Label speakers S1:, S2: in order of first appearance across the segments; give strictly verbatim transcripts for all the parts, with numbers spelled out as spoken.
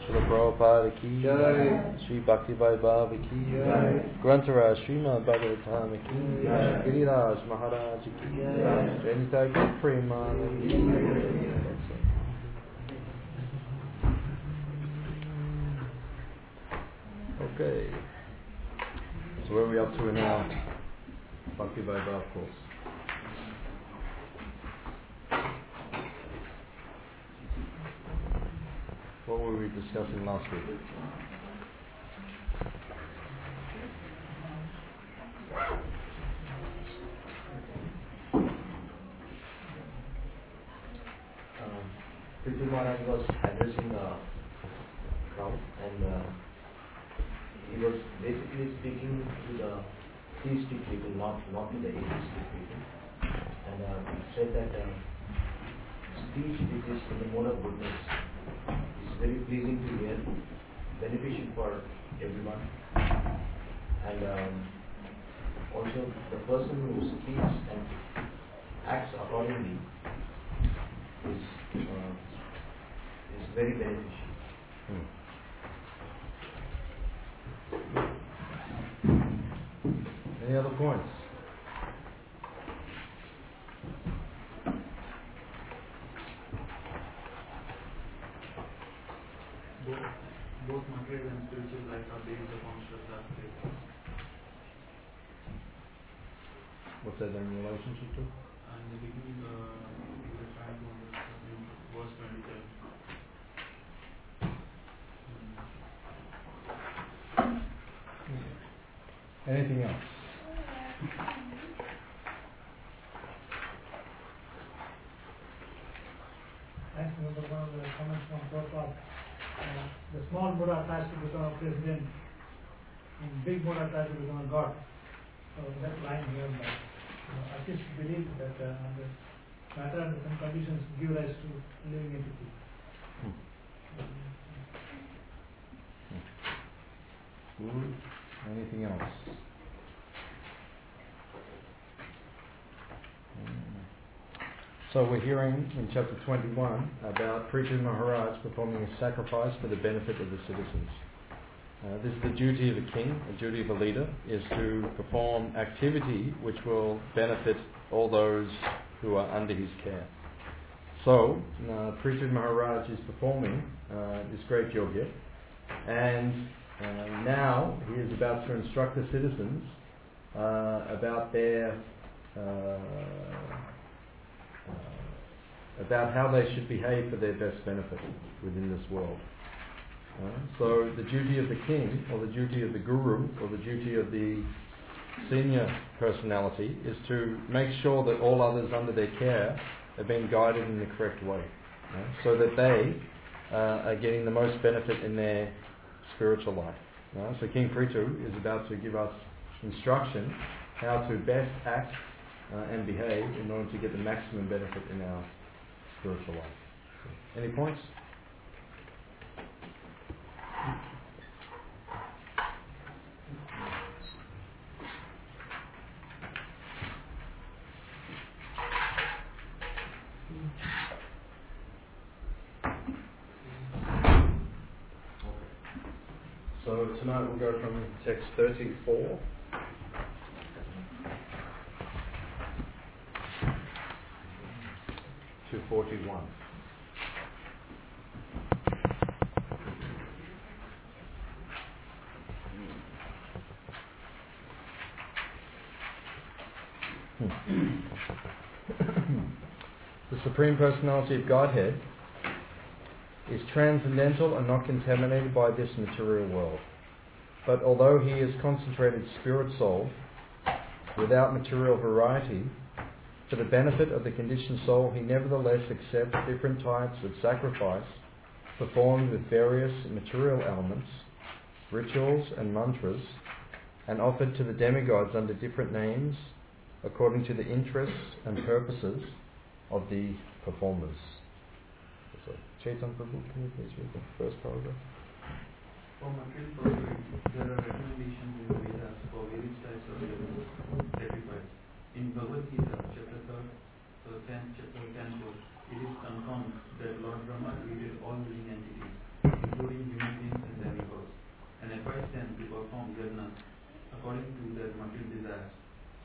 S1: Srila Prabhupada ki jai, Sri Bhakti Vaibhava ki jai, Grantaraj Srimad Bhagavatam ki jai, Giriraj Maharaj ki jai, Janita Gop Premanand ki jai. Okay. So where are we up to now? Bhakti Vaibhava course. What were we discussing last week?
S2: Um, Prithu Maharaj was addressing the crowd, and uh, he was basically speaking to the theistic people, not not to the atheistic people. And uh, he said that uh, speech which is in the mode of goodness is very pleasing to hear, beneficial for everyone, and um, also the person who speaks and acts accordingly is uh, is very beneficial.
S1: Hmm. Any other points?
S3: Both, both material and spiritual life are based upon Shraddha faith.
S1: What's that in relationship to?
S3: And in the beginning, uh, we were trying to understand in verse twenty-seven.
S1: Hmm. Anything else?
S4: Thanks, Mister One of the comments from Prabhupada. Uh, the small Buddha tries to become a president, and big Buddha tries to become a god. So that line here, but uh, artists believe that uh, under matter and some conditions give rise to living entity.
S1: Hmm. Good. Anything else? So we're hearing in chapter twenty-one about Prithu Maharaj performing a sacrifice for the benefit of the citizens. Uh, this is the duty of a king, the duty of a leader, is to perform activity which will benefit all those who are under his care. So, uh, Prithu Maharaj is performing uh, this great yogya, and uh, now he is about to instruct the citizens uh, about their uh, Uh, about how they should behave for their best benefit within this world. Uh, so the duty of the king, or the duty of the guru, or the duty of the senior personality is to make sure that all others under their care are being guided in the correct way, uh, so that they uh, are getting the most benefit in their spiritual life. Uh, so King Prithu is about to give us instruction how to best act Uh, and behave in order to get the maximum benefit in our spiritual life. Any points? So tonight we'll go from text thirty-four to forty-one. The Supreme Personality of Godhead is transcendental and not contaminated by this material world. But although he is concentrated spirit soul, without material variety, for the benefit of the conditioned soul, he nevertheless accepts different types of sacrifice performed with various material elements, rituals and mantras, and offered to the demigods under different names according to the interests and purposes of the performers. So, Chaitanya Prabhu, can you please read the first paragraph?
S3: For material purposes, there are recommendations in the Vedas for various types of sacrifice. In Bhagavad Gita, chapter third, uh, tenth, chapter canto, it is confirmed that Lord Brahma created all living entities, including human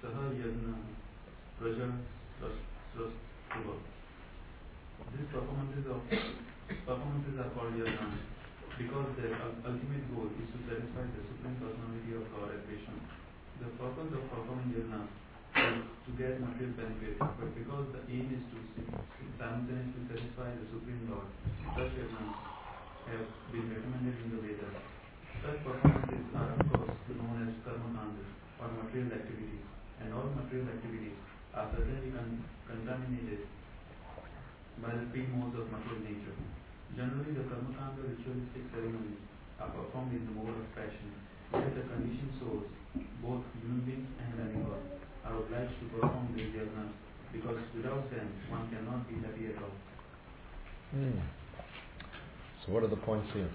S3: Saha Yagna Praja Srastava. These performances of performances are called yagna because their ultimate goal is to satisfy the Supreme Personality of God at Krishna. The purpose of performing yagna is to get material benefit, but because the aim is to simultaneously satisfy the Supreme Lord, such yagnas have been recommended in the Vedas. Such performances are of course known as karma-kanda or material activities, and all material activities are certainly con- contaminated by the three modes of material nature. Generally, the karma-kanda ritualistic ceremonies are performed in the mode of passion, yet the conditioned souls, both human beings and demigods, are obliged to perform these yagnas because without them one cannot be happy at all.
S1: Hmm. So what are the points here?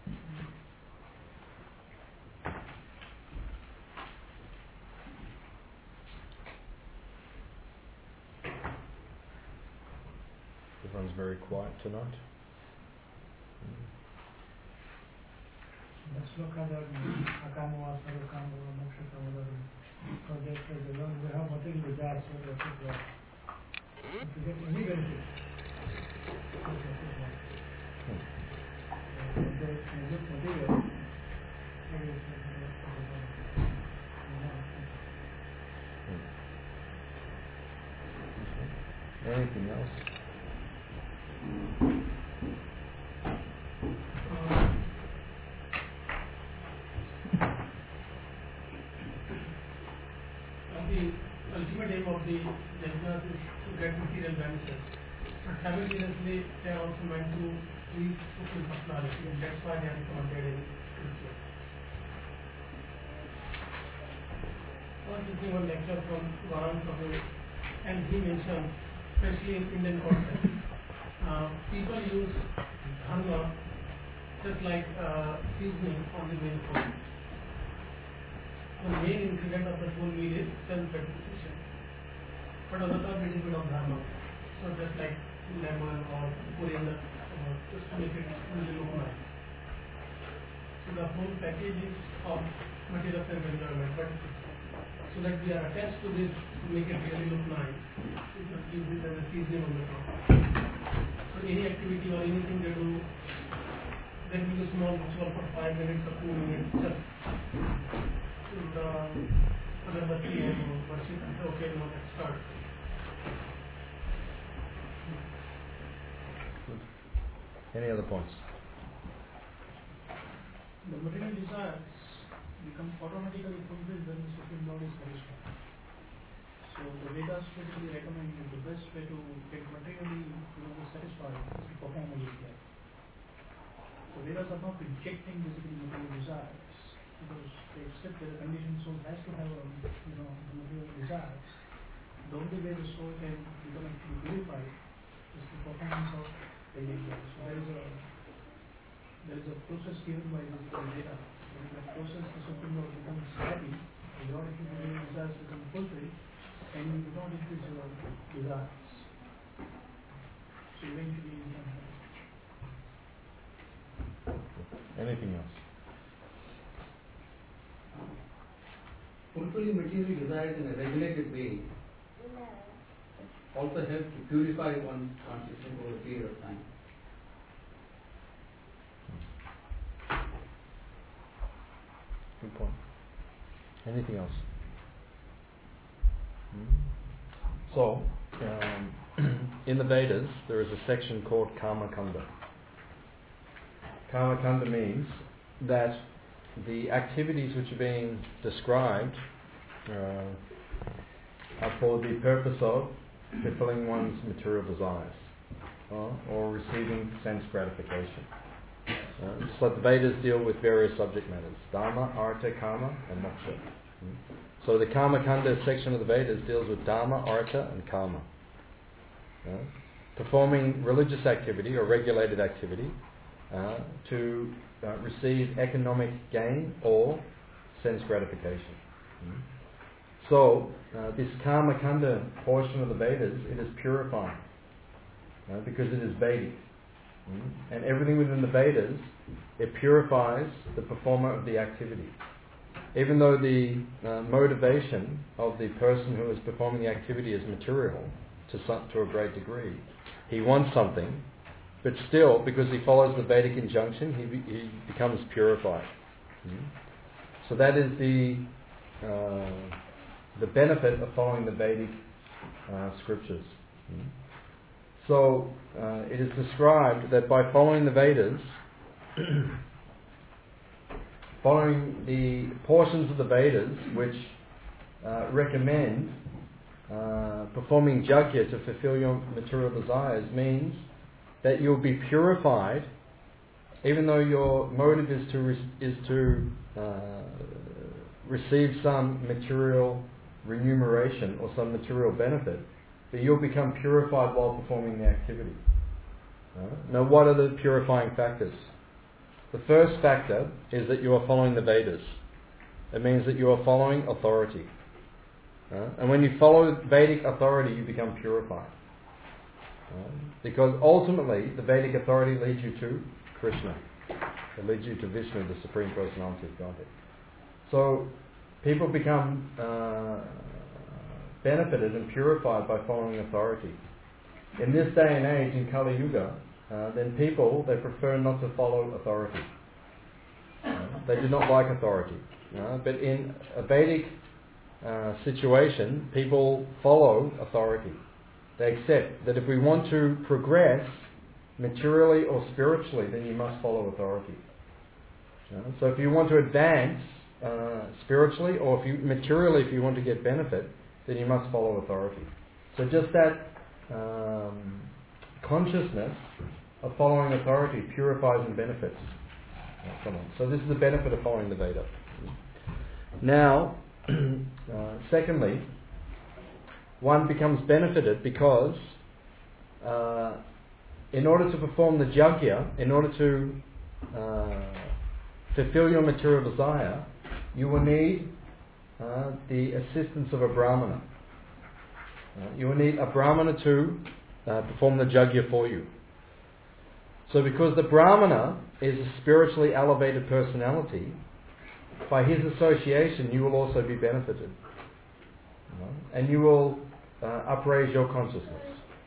S1: Everyone's very quiet tonight.
S4: Let's look at the Akama, Sarukama, Mokshakama. So that the one we have material desires, so that if you get any benefit, material,
S1: anything else?
S5: The ultimate aim of the yajnas is to get material benefits, but simultaneously they are also meant to reach Supreme Personality, and that's why they are recommended in scripture. I was listening one lecture from Gaurang Prabhu, and he mentioned, especially in Indian context, uh, people use dharma just like uh, seasoning on the main food. The main ingredient of the whole meal is self-gratification. But on the top, it is a bit of dharma. So just like lemon or coriander, or just to make it really look nice. So the whole package is of material self-enjoyment, but so that we are attached to this to make it really look nice, we just use this as a seasoning on the top. So any activity or anything they do, they will do small ritual for five minutes or two minutes, just the agarbatti and worship, and okay, now let's start.
S1: Any other points?
S4: the material desires become automatically fulfilled when the Supreme Lord is satisfied. So the Vedas basically recommend that the best way to get materially you know, satisfied is to perform a yajna. So Vedas are not rejecting basically material desires, because they accept that the conditioned soul has to have a, you know, the material desires. The only way the soul can become actually purified is the performance of the yajna. So there is a there is a process given by basically Veda. In that process, the Supreme Lord becomes happy, and your material desires become fulfilled, and you do not increase your desires. So eventually you can have.
S1: Anything else?
S6: Fulfilling material desires in a regulated way also helps to purify one's consciousness over a period of time.
S1: Good point. Anything else? Hmm? So, um, in the Vedas, there is a section called Karma Kanda. Karma Kanda means that the activities which are being described uh, are for the purpose of fulfilling one's material desires uh, or receiving sense gratification. Uh, so the Vedas deal with various subject matters: Dharma, Artha, Kama, and Moksha. Mm. So the Karma Kanda section of the Vedas deals with Dharma, Artha, and Kama. Uh, performing religious activity or regulated activity uh, to uh, receive economic gain or sense gratification. Mm. So uh, this Karma Kanda portion of the Vedas, it is purifying uh, because it is Vedic. Mm. And everything within the Vedas, it purifies the performer of the activity. even though the uh, motivation of the person who is performing the activity is material to some, to a great degree, he wants something, but still, because he follows the Vedic injunction, he be, he becomes purified. Mm-hmm. So that is the uh, the benefit of following the Vedic uh, scriptures. Mm-hmm. So uh, it is described that by following the Vedas, following the portions of the Vedas which uh, recommend uh, performing yajna to fulfill your material desires, means that you'll be purified, even though your motive is to re- is to uh, receive some material remuneration or some material benefit, but you'll become purified while performing the activity. Uh, now, what are the purifying factors? The first factor is that you are following the Vedas. It means that you are following authority. Uh, and when you follow Vedic authority, you become purified. Uh, because ultimately, the Vedic authority leads you to Krishna. It leads you to Vishnu, the Supreme Personality of Godhead. So, people become uh, benefited and purified by following authority. In this day and age, in Kali Yuga, uh, then people, they prefer not to follow authority. Uh, they do not like authority. Uh, but in a Vedic uh, situation, people follow authority. They accept that if we want to progress materially or spiritually, then you must follow authority. Uh, so if you want to advance uh, spiritually, or if you materially, if you want to get benefit, then you must follow authority. So just that um, consciousness of following authority purifies and benefits someone. So this is the benefit of following the Veda. Now, uh, secondly, one becomes benefited because uh, in order to perform the yajna, in order to uh, fulfill your material desire, you will need uh, the assistance of a brahmana. Uh, you will need a brahmana to uh, perform the yajna for you. So because the brahmana is a spiritually elevated personality, by his association you will also be benefited. Uh, and you will uh, upraise your consciousness.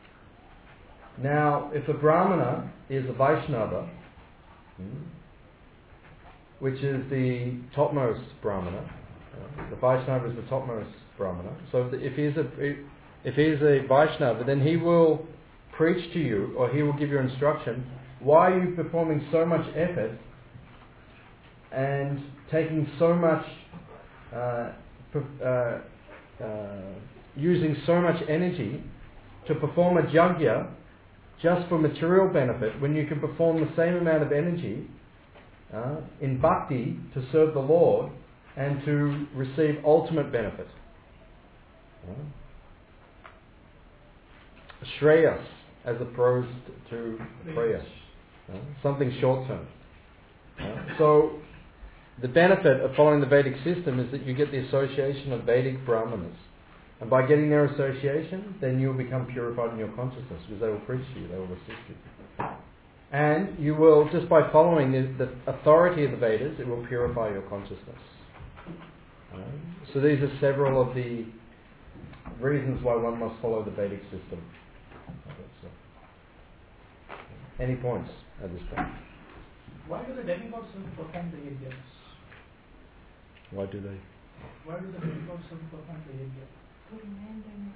S1: Now, if a brahmana is a Vaishnava, hmm, which is the topmost brahmana, uh, the Vaishnava is the topmost brahmana. So if he is a if he is a Vaishnava, then he will preach to you, or he will give you instruction. Why are you performing so much effort and taking so much, uh, uh, uh, using so much energy to perform a yajna just for material benefit, when you can perform the same amount of energy uh, in bhakti to serve the Lord and to receive ultimate benefit? Uh, Shreyas, as opposed to prayas. Uh, something short term. Uh, so, the benefit of following the Vedic system is that you get the association of Vedic Brahmanas. And by getting their association, then you will become purified in your consciousness, because they will preach to you, they will assist you. And you will, just by following the, the authority of the Vedas, it will purify your consciousness. Uh, so these are several of the reasons why one must follow the Vedic system. Any points at this point?
S4: Why do the demigods perform the yajnas?
S1: Why do they?
S4: Why do the demigods perform the yajna?
S7: To remind them.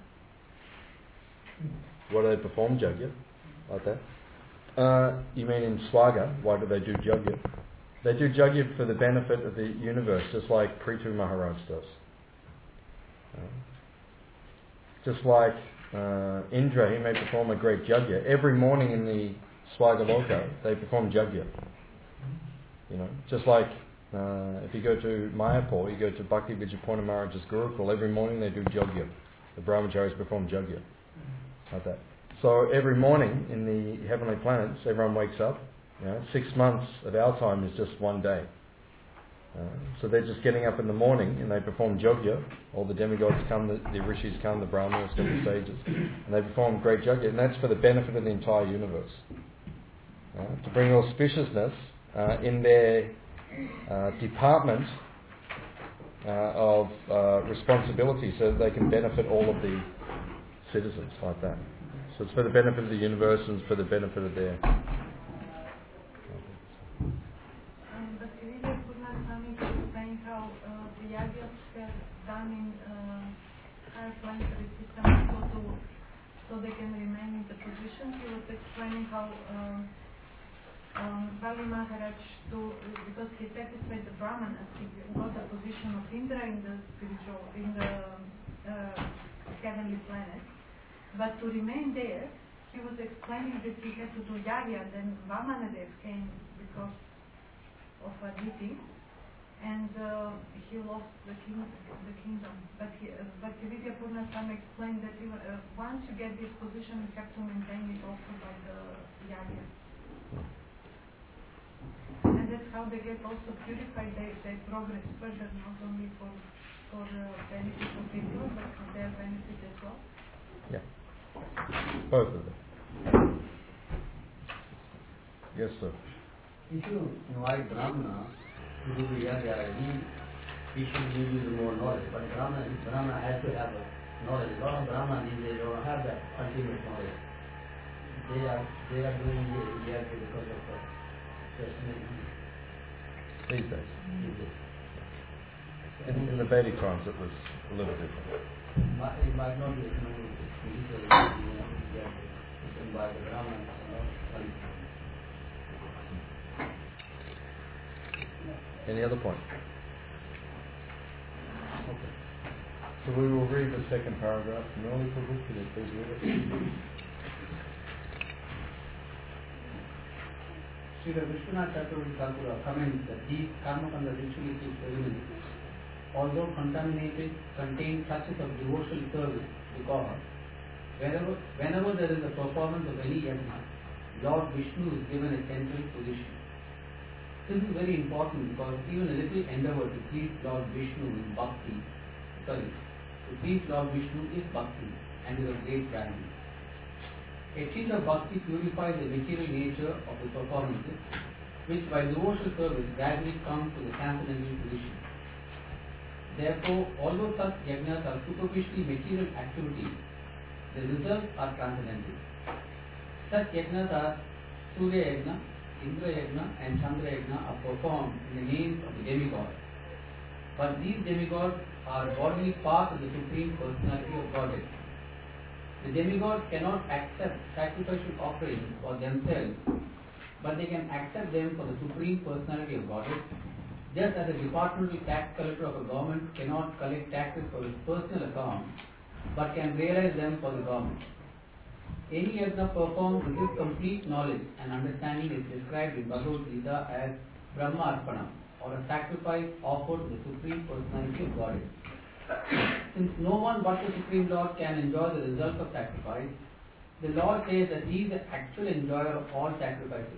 S1: Why do they perform yajna like that? Uh, you mean in Swaga? Why do they do yajna? They do yajna for the benefit of the universe, just like Prithu Maharaj does. Uh, just like uh, Indra, he may perform a great yajna. Every morning in the Swagaloka, they perform yajna. You know, just like uh, if you go to Mayapur, you go to Bhakti Vijayapurna Maharaj's Gurukul, every morning they do yajna. The brahmacharis perform yajna. Like that. So every morning in the heavenly planets, everyone wakes up. You know, six months of our time is just one day. Uh, so they're just getting up in the morning and they perform yajna. All the demigods come, the, the rishis come, the brahmanas come, the sages, and they perform great yajna, and that's for the benefit of the entire universe. Uh, to bring auspiciousness uh, in their uh, department uh, of uh, responsibility so that they can benefit all of the citizens like that. So it's for the benefit of the universe and it's for the benefit of their...
S7: Um, but Sridhar Purnaswamy explained how uh, the Yagyas have done in uh, higher planetary systems so, to, so they can remain in the position. He was explaining how um, um, Bali Maharaj, to, because he satisfied the Brahmanas, he got the position of Indra in the spiritual, in the uh, heavenly planet. But to remain there, he was explaining that he had to do yagya, then Vamanadev came because of Aditi, and uh, he lost the, king, the kingdom. But he, uh, Bhaktivedanta Purnaswamy explained that even, uh, once you get this position, you have to maintain it also by the yagya. And that's how they get also purified, they, they progress further, not only for, for uh, benefit of people, but for their benefit as well.
S1: Yeah. Both of them. Yes, sir.
S6: If you invite Brahmana to do the yagya, he, he should give you more knowledge. But Brahmana, Brahmana has to have a knowledge. A lot of Brahmanas, they don't have that ultimate knowledge. They are they are doing the yagya because of the personality.
S1: These days.
S6: These days.
S1: In, in the Vedic times it was a little different.
S6: Might, it might not be economic, spiritual, you know, yagya. It's done by the Brahmanas, you know.
S1: Any other point? Okay. So we will read the second paragraph. Murali Prabhu, could you please read it?
S6: Srila Vishwanath Chakravarti Thakura comments that these Karmakanda ritualistic ceremonies, although contaminated, contain touches of devotional service because whenever, whenever there is a performance of any yajna, Lord Vishnu is given a central position. This is very important because even a little endeavor to please Lord Vishnu is bhakti, sorry, to please Lord Vishnu is bhakti and is of great value. A child of bhakti purifies the material nature of the performances, which by devotional service gradually comes to the transcendental position. Therefore, although such yajnas are superficially material activities, the results are transcendental. Such yajnas are Surya Yajna, Indra Yajna and Chandra Yajna are performed in the names of the demigods. But these demigods are bodily part of the Supreme Personality of Godhead. The demigods cannot accept sacrificial offerings for themselves, but they can accept them for the Supreme Personality of Godhead, just as a departmental tax collector of a government cannot collect taxes for his personal account, but can realize them for the government. Any yajna performed with this complete knowledge and understanding is described in Bhagavad Gita as Brahma Arpanam, or a sacrifice offered to the Supreme Personality of Godhead. Since no one but the Supreme Lord can enjoy the result of sacrifice, the Lord says that He is the actual enjoyer of all sacrifices.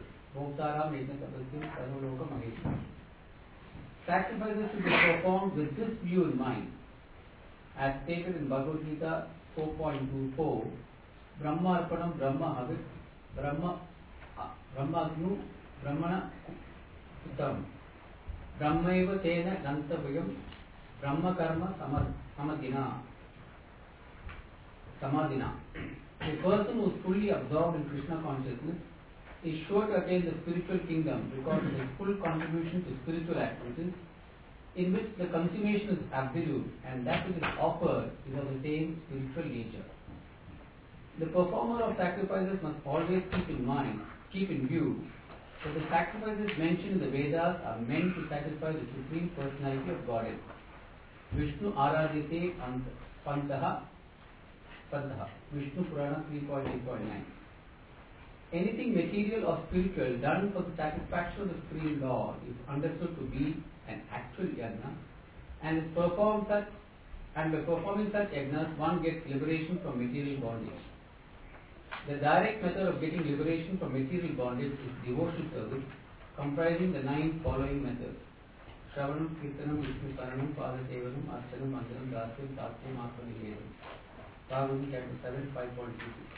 S6: Sacrifices should be performed with this view in mind. As stated in Bhagavad Gita four point two four, Brahma Arpanam Brahma Havit Brahma Brahma Agnu Brahmana Uttam Brahmaiva Tena Gantavayam Brahma Karma Samadhina Samadhina. A person who is fully absorbed in Krishna consciousness is sure to attain the spiritual kingdom because of his full contribution to spiritual activities, in which the consummation is absolute and that which is offered is of the same spiritual nature. The performer of sacrifices must always keep in mind, keep in view, that the sacrifices mentioned in the Vedas are meant to satisfy the Supreme Personality of Godhead. Vishnu Aradhite Pantaha Pantaha Vishnu Purana three point eight point nine. Anything material or spiritual done for the satisfaction of the Supreme Lord is understood to be an actual yajna, and is performed such and by performing such yajnas one gets liberation from material bondage. The direct method of getting liberation from material bondage is devotional service, comprising the nine following methods: Shravanam, Kirtanam, Vishnu Saranam, Padasevanam, Archanam, Mandaram, Dasyam, Satyam, Atmanivedam. Bhagavad chapter seven, five point two six.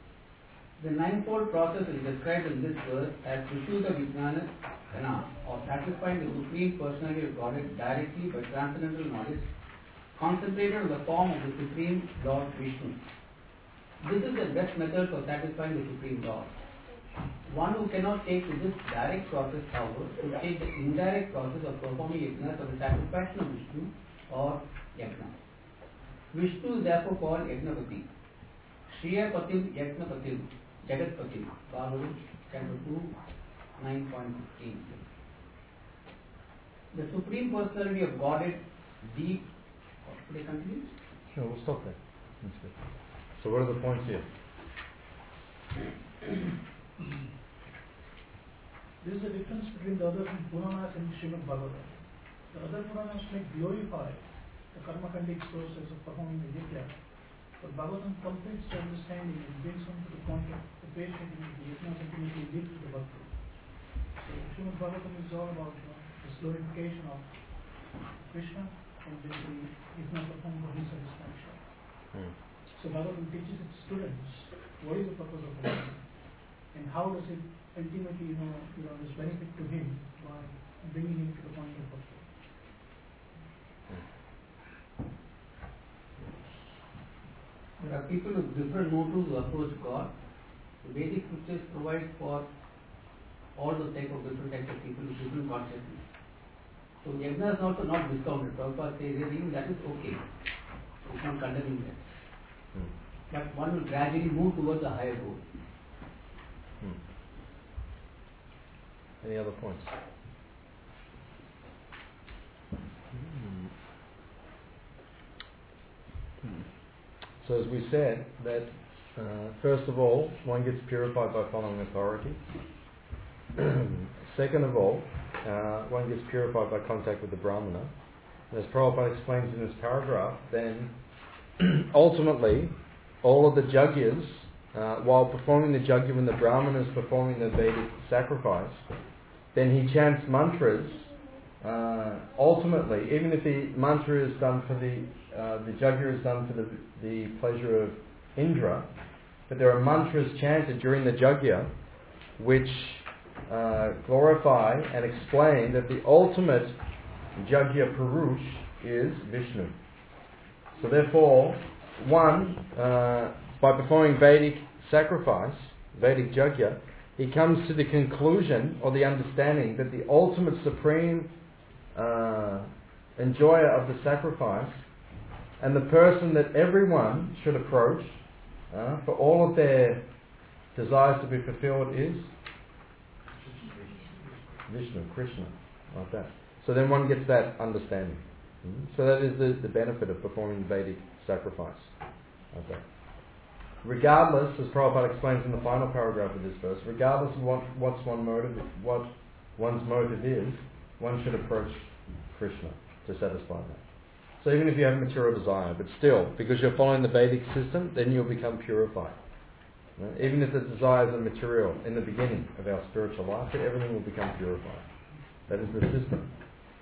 S6: The ninefold process is described in this verse as Vishuddha Vijnana Kana, or satisfying the Supreme Personality of Godhead directly by transcendental knowledge, concentrated on the form of the Supreme Lord Vishnu. This is the best method for satisfying the Supreme Lord. One who cannot take to this direct process, however, to take the indirect process of performing yajna for the satisfaction of Vishnu or yajna. Vishnu is therefore called Yajnapati. Shriya Patim Yajnapatim, Jagatpatim. Bhagavad chapter two, nine point fifteen. The Supreme Personality of Godhead, deep. Should I continue?
S1: No, we'll stop there. That's good. So what are the points here?
S4: There is a difference between the other Puranas and Srimad Bhagavatam. The other Puranas may glorify the karma-kandic process of performing the yajna, but Bhagavatam completes the understanding and brings one to the point of the patient in the yajna ultimately lead to the bhakti. So Srimad Bhagavatam is all about you know, this glorification of Krishna and basically yajna performed for his satisfaction.
S1: Hmm.
S4: So Bhagavatam teaches its students what is the purpose of the yajna and how does it ultimately, you know, you know, this benefit to him by bringing him to the point of bhakti.
S6: There are people with different motives to approach God. The Vedic scriptures provide for all those type of different types of people with different consciousness. So yajna is also not discounted. Prabhupada says even that is okay. It's not condemning that.
S1: Hmm.
S6: But one will gradually move towards a higher goal.
S1: Hmm. Any other points? Hmm. Hmm. So as we said, that uh, first of all, one gets purified by following authority. Second of all, uh, one gets purified by contact with the Brahmana. And as Prabhupada explains in this paragraph, then ultimately, all of the jagyas, uh, while performing the jagya when the Brahmana is performing the Vedic sacrifice, then he chants mantras. Uh, ultimately, even if the mantra is done for the uh, the jagya is done for the the pleasure of Indra, but there are mantras chanted during the jagya which uh, glorify and explain that the ultimate jagya purush is Vishnu. So therefore, one uh, by performing Vedic sacrifice, Vedic jagya, he comes to the conclusion or the understanding that the ultimate supreme uh, enjoyer of the sacrifice and the person that everyone should approach uh, for all of their desires to be fulfilled is Vishnu, Krishna, like that. So then one gets that understanding. Mm-hmm. So that is the, the benefit of performing Vedic sacrifice. Like that. Regardless, as Prabhupada explains in the final paragraph of this verse, regardless of what what's one motive, what one's motive is, one should approach Krishna to satisfy that. So even if you have material desire, but still, because you're following the Vedic system, then you'll become purified. Right? Even if the desires are material in the beginning of our spiritual life, then everything will become purified. That is the system.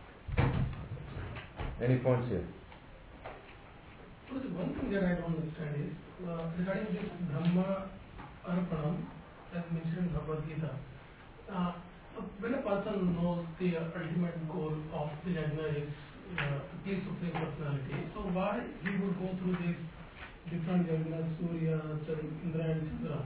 S1: Any points here?
S5: So the one thing that I don't understand is uh, regarding this Brahma Arpanam, as mentioned in Bhagavad Gita. Uh, when a person knows the ultimate goal of the yajna is uh, to please Supreme Personality, so why he would go through these different yajnas, Surya, Indra and Chandra?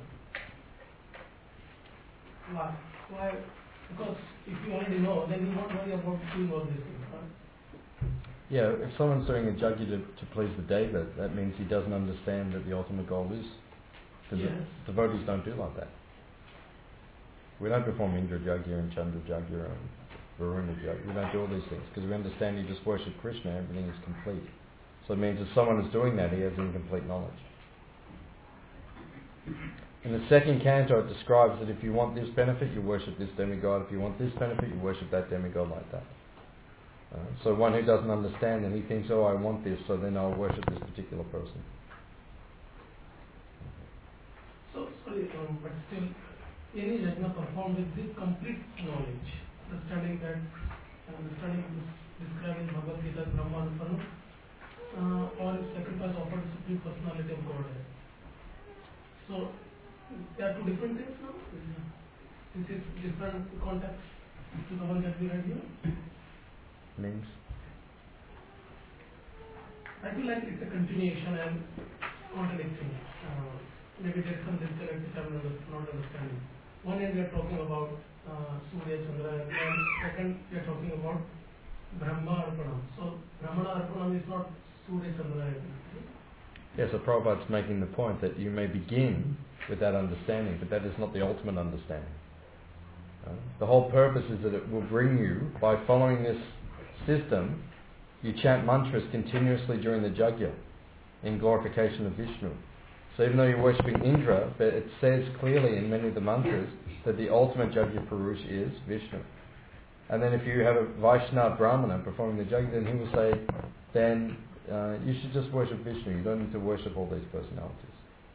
S5: Why? Why? Because if you already know, then you won't worry about doing all these things, right?
S1: Yeah, if someone's doing a jagya to, to please the deva, that means he doesn't understand that the ultimate goal is. Because
S5: Yes.
S1: the devotees don't do like that. We don't perform Indra jagya and Chandra jagya and Varuna jagya. We don't do all these things because we understand you just worship Krishna, everything is complete. So it means if someone is doing that, he has incomplete knowledge. In the second canto, it describes that if you want this benefit, you worship this demigod. If you want this benefit, you worship that demigod like that. Uh, so one who doesn't understand and he thinks, oh, I want this, so then I'll worship this particular person.
S5: So, sorry, um, but still, any yajna performed with this complete knowledge, understanding that, understanding this described in Bhagavad Gita as Brahma Arpanam, uh, or sacrifice offered to Supreme Personality of Godhead. So, they are two different things now? This is different context? to the one that we read here?
S1: Means?
S5: I feel like it's a continuation and contradicting. Uh, maybe there's some disconnect which I'm not not understanding. One end we are talking about uh, Surya Chandra, and second we are talking about Brahma Arpanam. So Brahmana Arpanam is not Surya Chandra.
S1: Yes, so Prabhupada's making the point that you may begin with that understanding, but that is not the ultimate understanding. Uh, the whole purpose is that it will bring you, by following this system, you chant mantras continuously during the Jagya in glorification of Vishnu. So even though you're worshipping Indra, but it says clearly in many of the mantras that the ultimate Jagya Purush is Vishnu. And then if you have a Vaishnava Brahmana performing the Jagya, then he will say, then uh, you should just worship Vishnu. You don't need to worship all these personalities.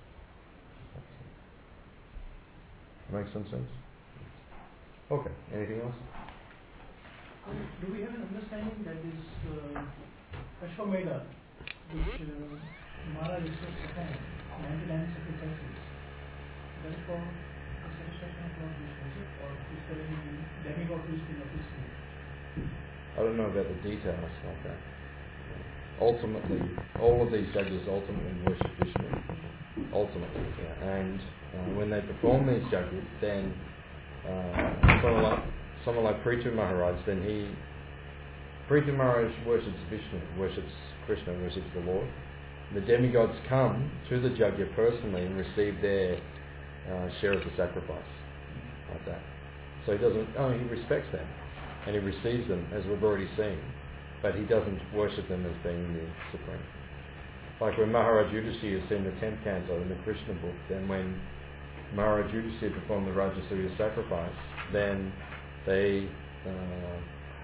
S1: Makes some sense? Okay, anything else?
S4: Um, do we have an understanding that this uh, Ashwamedha, which uh, Mara research performed, ninety-nine sacrifices, that is for the satisfaction of Lord Vishnu, is it? Or is there any demigod who is being appreciated?
S1: I don't know about the details like that. Ultimately, all of these yajnas ultimately worship Vishnu. Ultimately, yeah. And uh, when they perform these yajnas, then uh, someone like someone like Prithu Maharaj, then he Prithu Maharaj worships Vishnu, worships Krishna, worships the Lord. The demigods come to the yajna personally and receive their uh, share of the sacrifice, like that. So he doesn't. Oh, he respects them, and he receives them, as we've already seen. But he doesn't worship them as being the supreme. Like when Maharaj Yudhishthira is in the tenth canto in the Krishna book, then when Maharaj Yudhishthira performed the Rajasuya sacrifice, then they uh,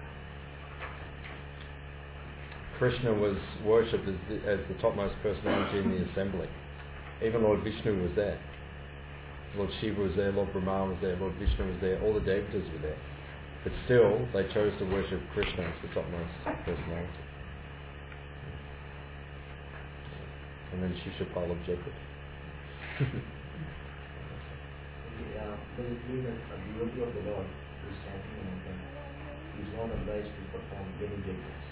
S1: Krishna was worshipped as the, as the topmost personality in the assembly. Even Lord Vishnu was there. Lord Shiva was there, Lord Brahma was there, Lord Vishnu was there, all the devatas were there. But still, they chose to worship Krishna as the topmost personality. And then Shishupal objected.
S2: Yeah, does it mean that a devotee of the Lord who is chanting the mantra is not obliged to perform any judgments?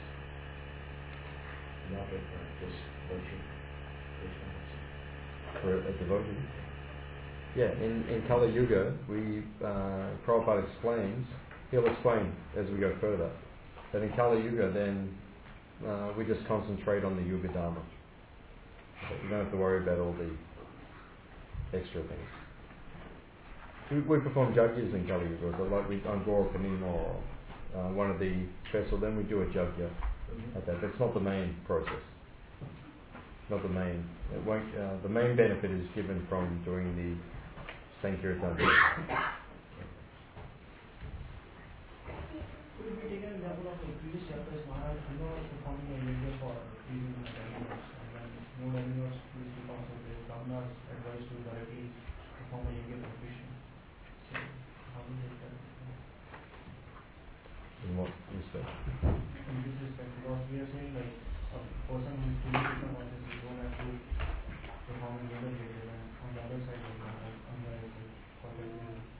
S2: Not like uh, just worship Krishna.
S1: For a devotee? Yeah, in, in Kali Yuga, we, uh, Prabhupada explains, he'll explain as we go further, that in Kali Yuga then uh, we just concentrate on the Yuga Dharma. But you don't have to worry about all the extra things. We, we perform jagras in Kali Yuga, so like we, on Gaura Purnima or uh, one of the festivals, then we do a jagya.
S2: Mm-hmm.
S1: Like that. That's not the main process. Not the main. It won't, uh, the main benefit is given from doing the Sankirtan.
S4: Could it be taken an example of the previous chapters, Maharaj Shiva was performing a yoga for pleasing the demigods, and then no demigods pleased because of the Brahma's advice to directly perform a yoga for Krishna. So, how do you take that?
S1: In what respect?
S4: In this respect, because we are saying like a person who is doing Krishna consciousness is don't have to perform a yoga yoga, and on the other side, like Maharaj, on the other side, for the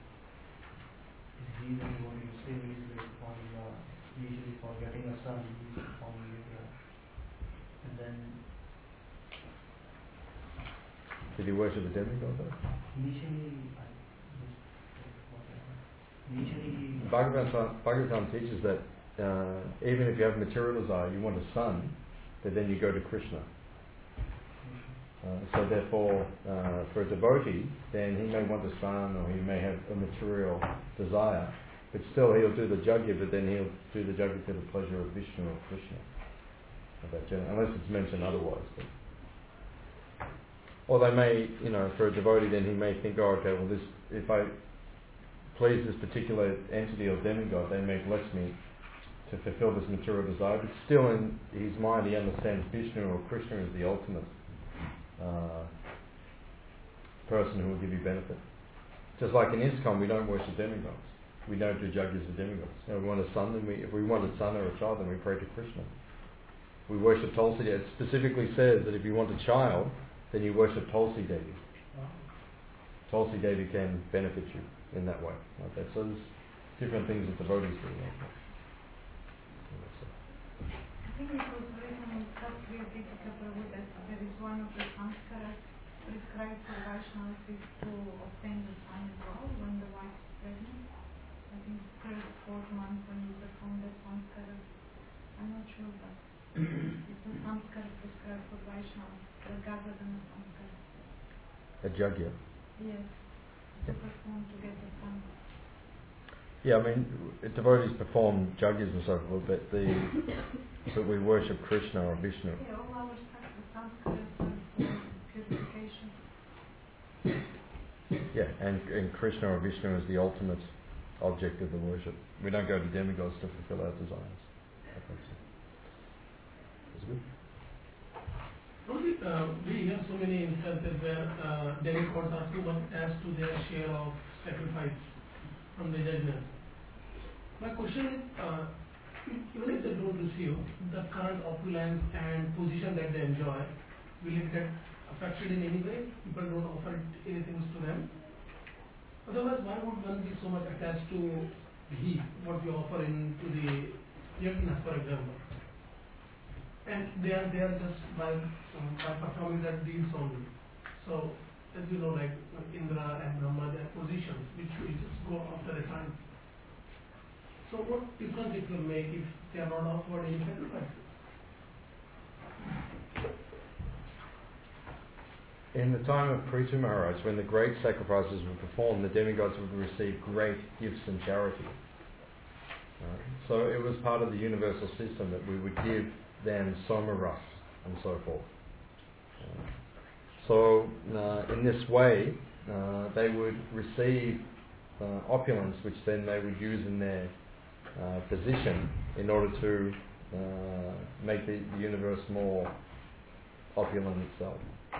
S4: he then going to say he is like performing uh, usually for getting a son, he is performing yoga. And then
S1: Did he worship the demigod though?
S4: initially, I just whatever. Initially,
S1: Bhagavatam, Bhagavatam teaches that uh, even if you have material desire, you want a son, but then you go to Krishna. Uh, so therefore, uh, for a devotee, then he may want a son or he may have a material desire, but still he'll do the yajna, but then he'll do the yajna for the pleasure of Vishnu or Krishna. Unless it's mentioned otherwise. But. Or they may, you know, for a devotee, then he may think, oh, okay, well, this, if I please this particular entity or demigod, they may bless me to fulfill this material desire, but still in his mind he understands Vishnu or Krishna as the ultimate Uh, person who will give you benefit. Just like in ISKCON, we don't worship demigods. We don't do jagras of demigods. You know, we want a son, then we, if we want a son or a child, then we pray to Krishna. We worship Tulsi Devi. It specifically says that if you want a child, then you worship Tulsi Devi. Tulsi Devi can benefit you in that way. Like that. So there's different things that devotees do.
S7: I think it was written in Sattva Pitaka Prabhu that there is one of the samskaras prescribed for Vaishnavas is to obtain the son as well when the wife is pregnant. I think third, fourth month when you perform that samskara. I'm not sure, but it's a samskara prescribed for Vaishnavas, the Gavardhana samskara.
S1: A jagya.
S7: Yes, to perform to get the son.
S1: Yeah, I mean, devotees perform jagyas and so forth, but the but we worship Krishna or Vishnu.
S7: Yeah, all our samskaras are for purification.
S1: Yeah, and, and Krishna or Vishnu is the ultimate object of the worship. We don't go to demigods to fulfill our desires. I think so. Is it good?
S5: Only, uh, we hear so many instances where uh, demigods are too much as to their share of sacrifice from the judgment. My question is, uh, even if they don't receive the current opulence and position that they enjoy, will it get affected in any way? People don't offer anything to them. Otherwise, why would one be so much attached to ghee, what we offer in to the yajnas, for example? And they are they are just by um, by performing that deeds only. So, as you know, like Indra and Brahma, they are positions which will just go after a time. So, what difference it will make if they are not offered any sacrifices?
S1: In the time of Prithu Maharaj, when the great sacrifices were performed, the demigods would receive great gifts and charity. Right? So it was part of the universal system that we would give them somaras and so forth. Uh, so uh, in this way, uh, they would receive uh, opulence, which then they would use in their uh, position in order to uh, make the, the universe more opulent itself.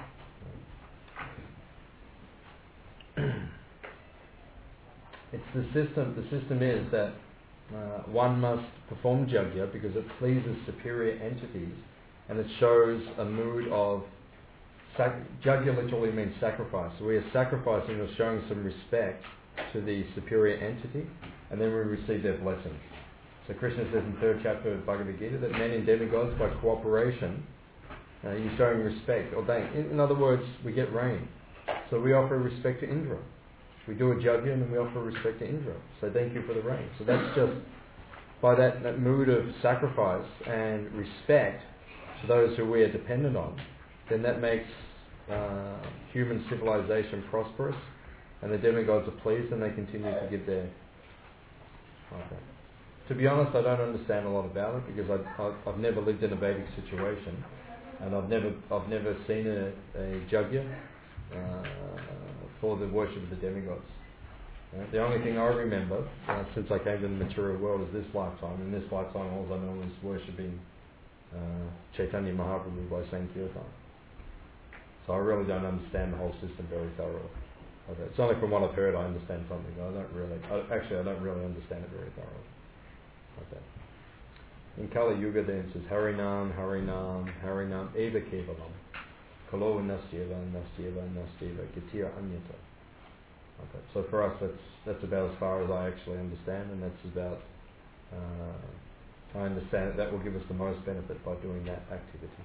S1: It's the system. The system is that uh, one must perform jagya because it pleases superior entities, and it shows a mood of sac- jagya. Literally means sacrifice. So we are sacrificing or showing some respect to the superior entity, and then we receive their blessings. So Krishna says in the third chapter of Bhagavad Gita that men and demigods, by cooperation, uh, you're showing respect. Or they, in, in other words, we get rain. So we offer respect to Indra. We do a jagya and then we offer respect to Indra. So thank you for the rain. So that's just by that, that mood of sacrifice and respect to those who we are dependent on, then that makes uh, human civilization prosperous, and the demigods are pleased and they continue to give their... Okay. To be honest, I don't understand a lot about it because I, I, I've never lived in a Vedic situation, and I've never I've never seen a, a jagya uh, for the worship of the demigods. Uh, the only thing I remember uh, since I came to the material world is this lifetime. In this lifetime, all I know is worshipping uh, Chaitanya Mahaprabhu by saying kirtan. So I really don't understand the whole system very thoroughly. Okay. It's only from what I've heard I understand something. I don't really. I, actually, I don't really understand it very thoroughly. Okay. In Kali Yuga, then it says Harinam, Harinam, Harinam, Eva Kevalam. Kalo Nastyeva, Nastyeva, Nastyeva, Gitira Anyata. Okay. So for us, that's that's about as far as I actually understand, and that's about uh, I understand that that will give us the most benefit by doing that activity.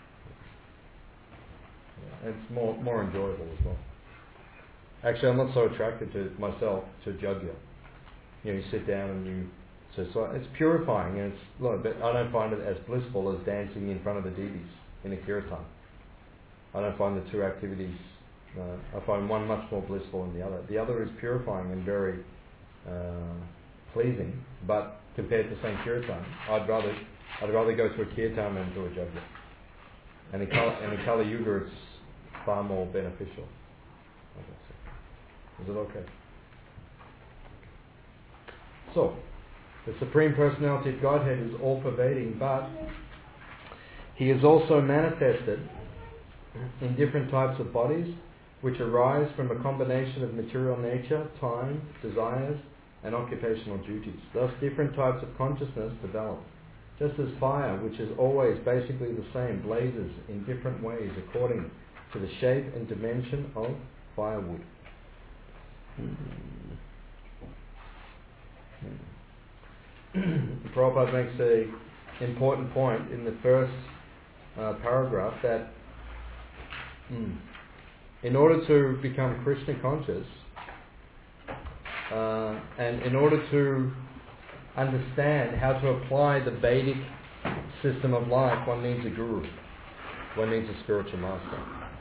S1: Yeah. It's more more enjoyable as well. Actually, I'm not so attracted to myself to jagya. You know, you sit down and you. So, so it's purifying, and it's look, but I don't find it as blissful as dancing in front of the deities in a kirtan. I don't find the two activities. Uh, I find one much more blissful than the other. The other is purifying and very uh, pleasing, but compared to saying kirtan, I'd rather I'd rather go to a kirtan than to a jagya. And in Kali, and in Kali Yuga, it's far more beneficial. Is it okay? So. The Supreme Personality of Godhead is all-pervading, but He is also manifested in different types of bodies which arise from a combination of material nature, time, desires, and occupational duties. Thus, different types of consciousness develop. Just as fire, which is always basically the same, blazes in different ways according to the shape and dimension of firewood. Prabhupada makes a important point in the first uh, paragraph that mm, in order to become Krishna conscious uh, and in order to understand how to apply the Vedic system of life, one needs a guru. One needs a spiritual master.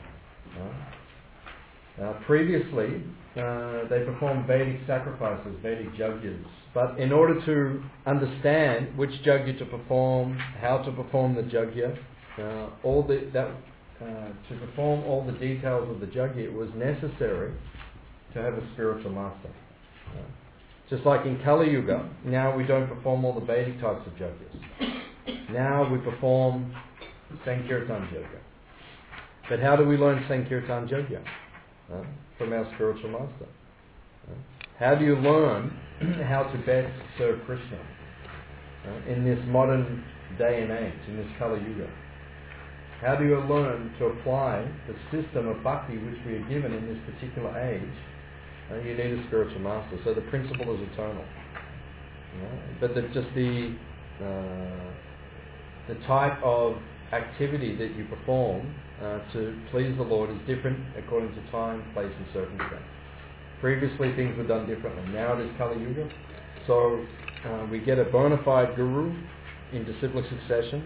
S1: Uh, uh, previously, uh, they performed Vedic sacrifices, Vedic yajnas. But in order to understand which yajna to perform, how to perform the yajna, uh, all the that uh, to perform all the details of the yajna, it was necessary to have a spiritual master. Uh, just like in Kali Yuga, now we don't perform all the Vedic types of yajnas. Now we perform Sankirtan Yoga. But how do we learn Sankirtan Yoga? Uh, from our spiritual master. Uh, how do you learn how to best serve Krishna uh, in this modern day and age, in this Kali Yuga? How do you learn to apply the system of bhakti which we are given in this particular age? Uh, you need a spiritual master. So the principle is eternal. Uh, but the, just the uh, the type of activity that you perform uh, to please the Lord is different according to time, place and circumstance. Previously things were done differently. Now it is Kali Yuga. So uh, we get a bona fide guru in disciplic succession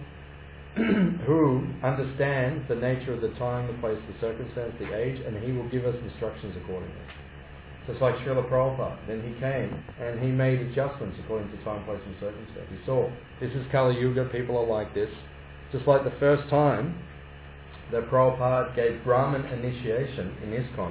S1: who understands the nature of the time, the place, the circumstance, the age, and he will give us instructions accordingly. Just like Srila Prabhupada. Then he came and he made adjustments according to time, place and circumstance. He saw, this is Kali Yuga, people are like this. Just like the first time that Prabhupada gave Brahmin initiation in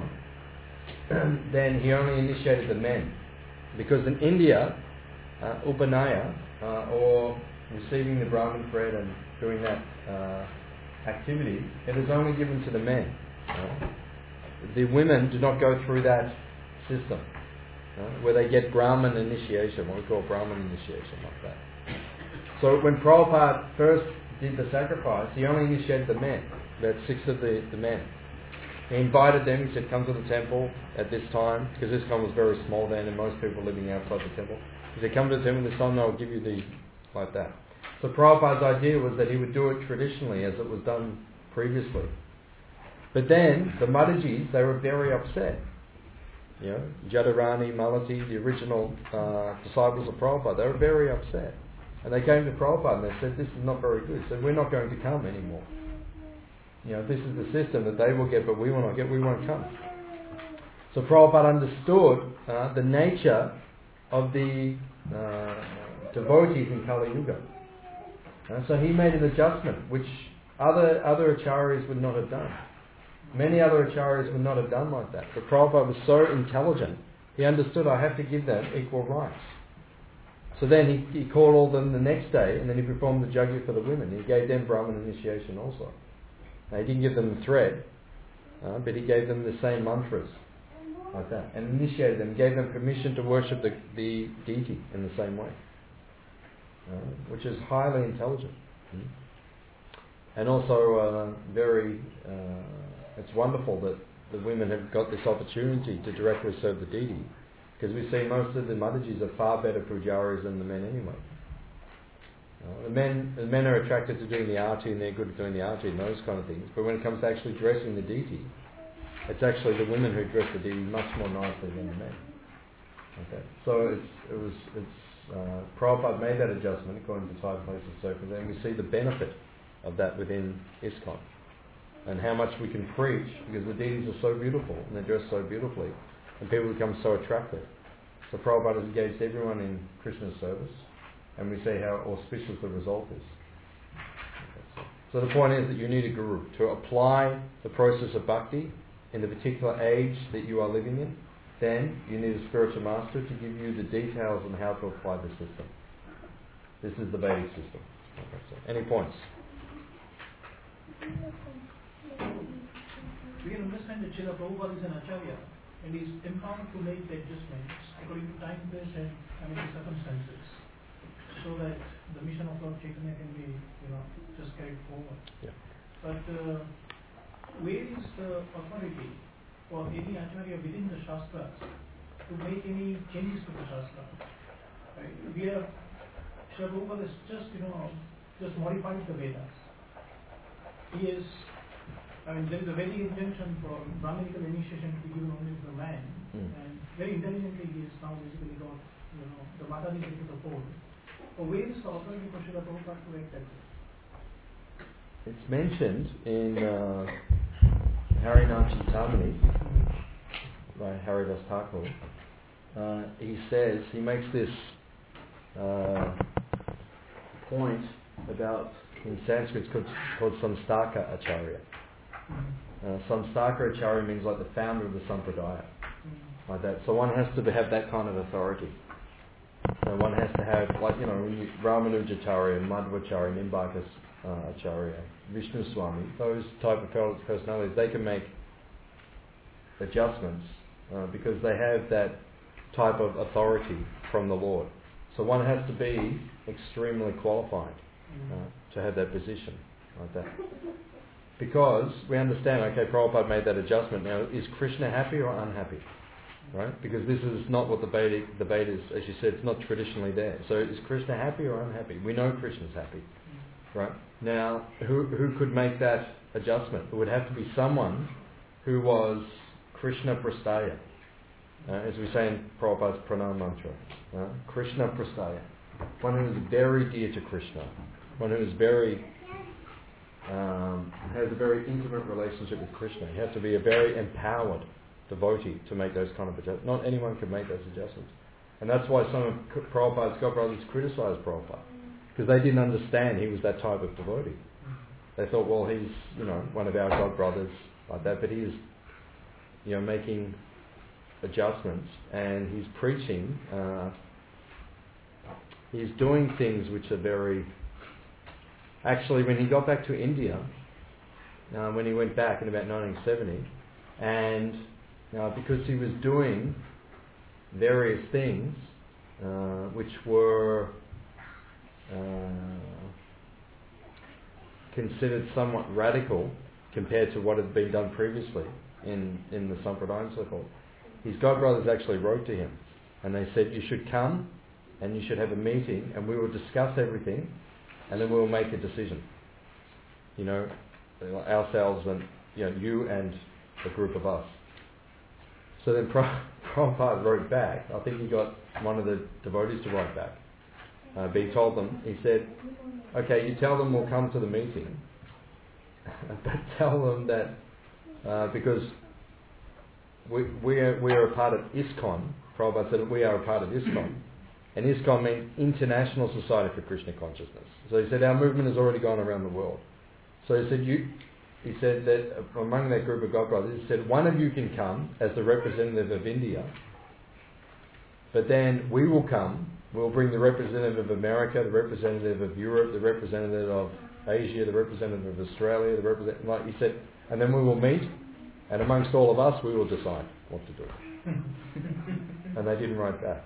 S1: ISKCON, then he only initiated the men. Because in India, uh, Upanaya, uh, or receiving the Brahmin bread and doing that uh, activity, it is only given to the men. Uh, the women do not go through that system, uh, where they get Brahmin initiation, what we call Brahmin initiation, like that. So when Prabhupada first did the sacrifice, he only initiated the men, about six of the, the men. He invited them, he said, come to the temple at this time, because this time was very small then and most people living outside the temple. He said, come to the temple this time and I'll give you the, like that. So Prabhupada's idea was that he would do it traditionally as it was done previously. But then, the Madhajis, they were very upset. You know, Jadharani, Malati, the original uh, disciples of Prabhupada, they were very upset. And they came to Prabhupada and they said, this is not very good. So we're not going to come anymore. You know, this is the system that they will get, but we will not get, we won't come. So Prabhupada understood uh, the nature of the uh, devotees in Kali Yuga. Uh, so he made an adjustment, which other other acharyas would not have done. Many other acharyas would not have done like that. But Prabhupada was so intelligent, he understood I have to give them equal rights. So then he, he called all them the next day, and then he performed the yajna for the women. He gave them Brahmin initiation also. Now, he didn't give them the thread, uh, but he gave them the same mantras, like that, and initiated them, gave them permission to worship the, the deity in the same way, uh, which is highly intelligent. Mm. And also uh, very, uh, it's wonderful that the women have got this opportunity to directly serve the deity, because we see most of the Madhajis are far better pujaris than the men anyway. Uh, the men the men are attracted to doing the arti and they're good at doing the arti and those kind of things. But when it comes to actually dressing the deity, it's actually the women who dress the deity much more nicely than the men. Okay, so it's it was it's uh, Prabhupada made that adjustment according to time, place, and circumstance, and we see the benefit of that within ISKCON and how much we can preach because the deities are so beautiful and they're dressed so beautifully, and people become so attractive. So Prabhupada has engaged everyone in Krishna's service. And we see how auspicious the result is. So the point is that you need a guru to apply the process of bhakti in the particular age that you are living in. Then you need a spiritual master to give you the details on how to apply the system. This is the Vedic system. Okay, so any points?
S4: We can understand that Srila Prabhupada is an acharya and is empowered to make the adjustments according to time, place and I mean, circumstances, so that the mission of Lord Chaitanya can be, you know, just carried forward.
S1: Yeah.
S4: But uh, where is the authority for any acharya within the Shastras to make any changes to the Shastra? Right? We are, Srila Prabhupada is just, you know, just modified the Vedas. He is, I mean, there is a Vedic intention for Brahminical initiation to be given only to the man,
S1: Mm.
S4: and very intelligently he is now basically got, you know, the Matadi into the fold. So where is the authority for Srila Prabhupada to write that?
S1: It's mentioned in uh, Harinath Chintamani by Haridas Thakur. Uh, he says, he makes this uh, point about, in Sanskrit it's called, called Samstaka Acharya. Uh, Samstaka Acharya means like the founder of the Sampradaya. Like that. So one has to have that kind of authority. So one has to have, like, you know, Ramanujacharya, Madhvacharya, Nimbaka uh, Acharya, Vishnu Swami, those type of personalities, they can make adjustments uh, because they have that type of authority from the Lord. So one has to be extremely qualified uh, to have that position like that. Because we understand, okay, Prabhupada made that adjustment. Now, is Krishna happy or unhappy? Right? Because this is not what the Vedic, the Vedas, as you said, it's not traditionally there. So is Krishna happy or unhappy? We know Krishna's happy. Right? Now, who who could make that adjustment? It would have to be someone who was Krishna Prastaya. Uh, as we say in Prabhupada's Pranam Mantra. Uh, Krishna Prastaya. One who is very dear to Krishna. One who is very, um, has a very intimate relationship with Krishna. You have to be a very empowered devotee to make those kind of adjustments. Not anyone can make those adjustments. And that's why some of Prabhupada's godbrothers criticised Prabhupada. Because they didn't understand he was that type of devotee. They thought, well, he's, you know, one of our godbrothers like that, but he is, you know, making adjustments and he's preaching, uh, he's doing things which are very... Actually, when he got back to India, uh, when he went back in about nineteen seventy, and uh, because he was doing various things uh, which were uh, considered somewhat radical compared to what had been done previously in, in the Sampradaya circle, his godbrothers actually wrote to him and they said, you should come and you should have a meeting and we will discuss everything and then we will make a decision. You know, ourselves and, you know, you and a group of us. So then Prabhupada wrote back. I think he got one of the devotees to write back. Uh, but he told them, he said, okay, you tell them we'll come to the meeting, but tell them that uh, because we, we, are, we are a part of ISKCON, Prabhupada said we are a part of ISKCON, and ISKCON means International Society for Krishna Consciousness. So he said our movement has already gone around the world. So he said, you, he said that among that group of godbrothers, he said one of you can come as the representative of India, but then we will come, we'll bring the representative of America, the representative of Europe, the representative of Asia, the representative of Australia, the representative, like he said, and then we will meet, and amongst all of us we will decide what to do. And they didn't write back.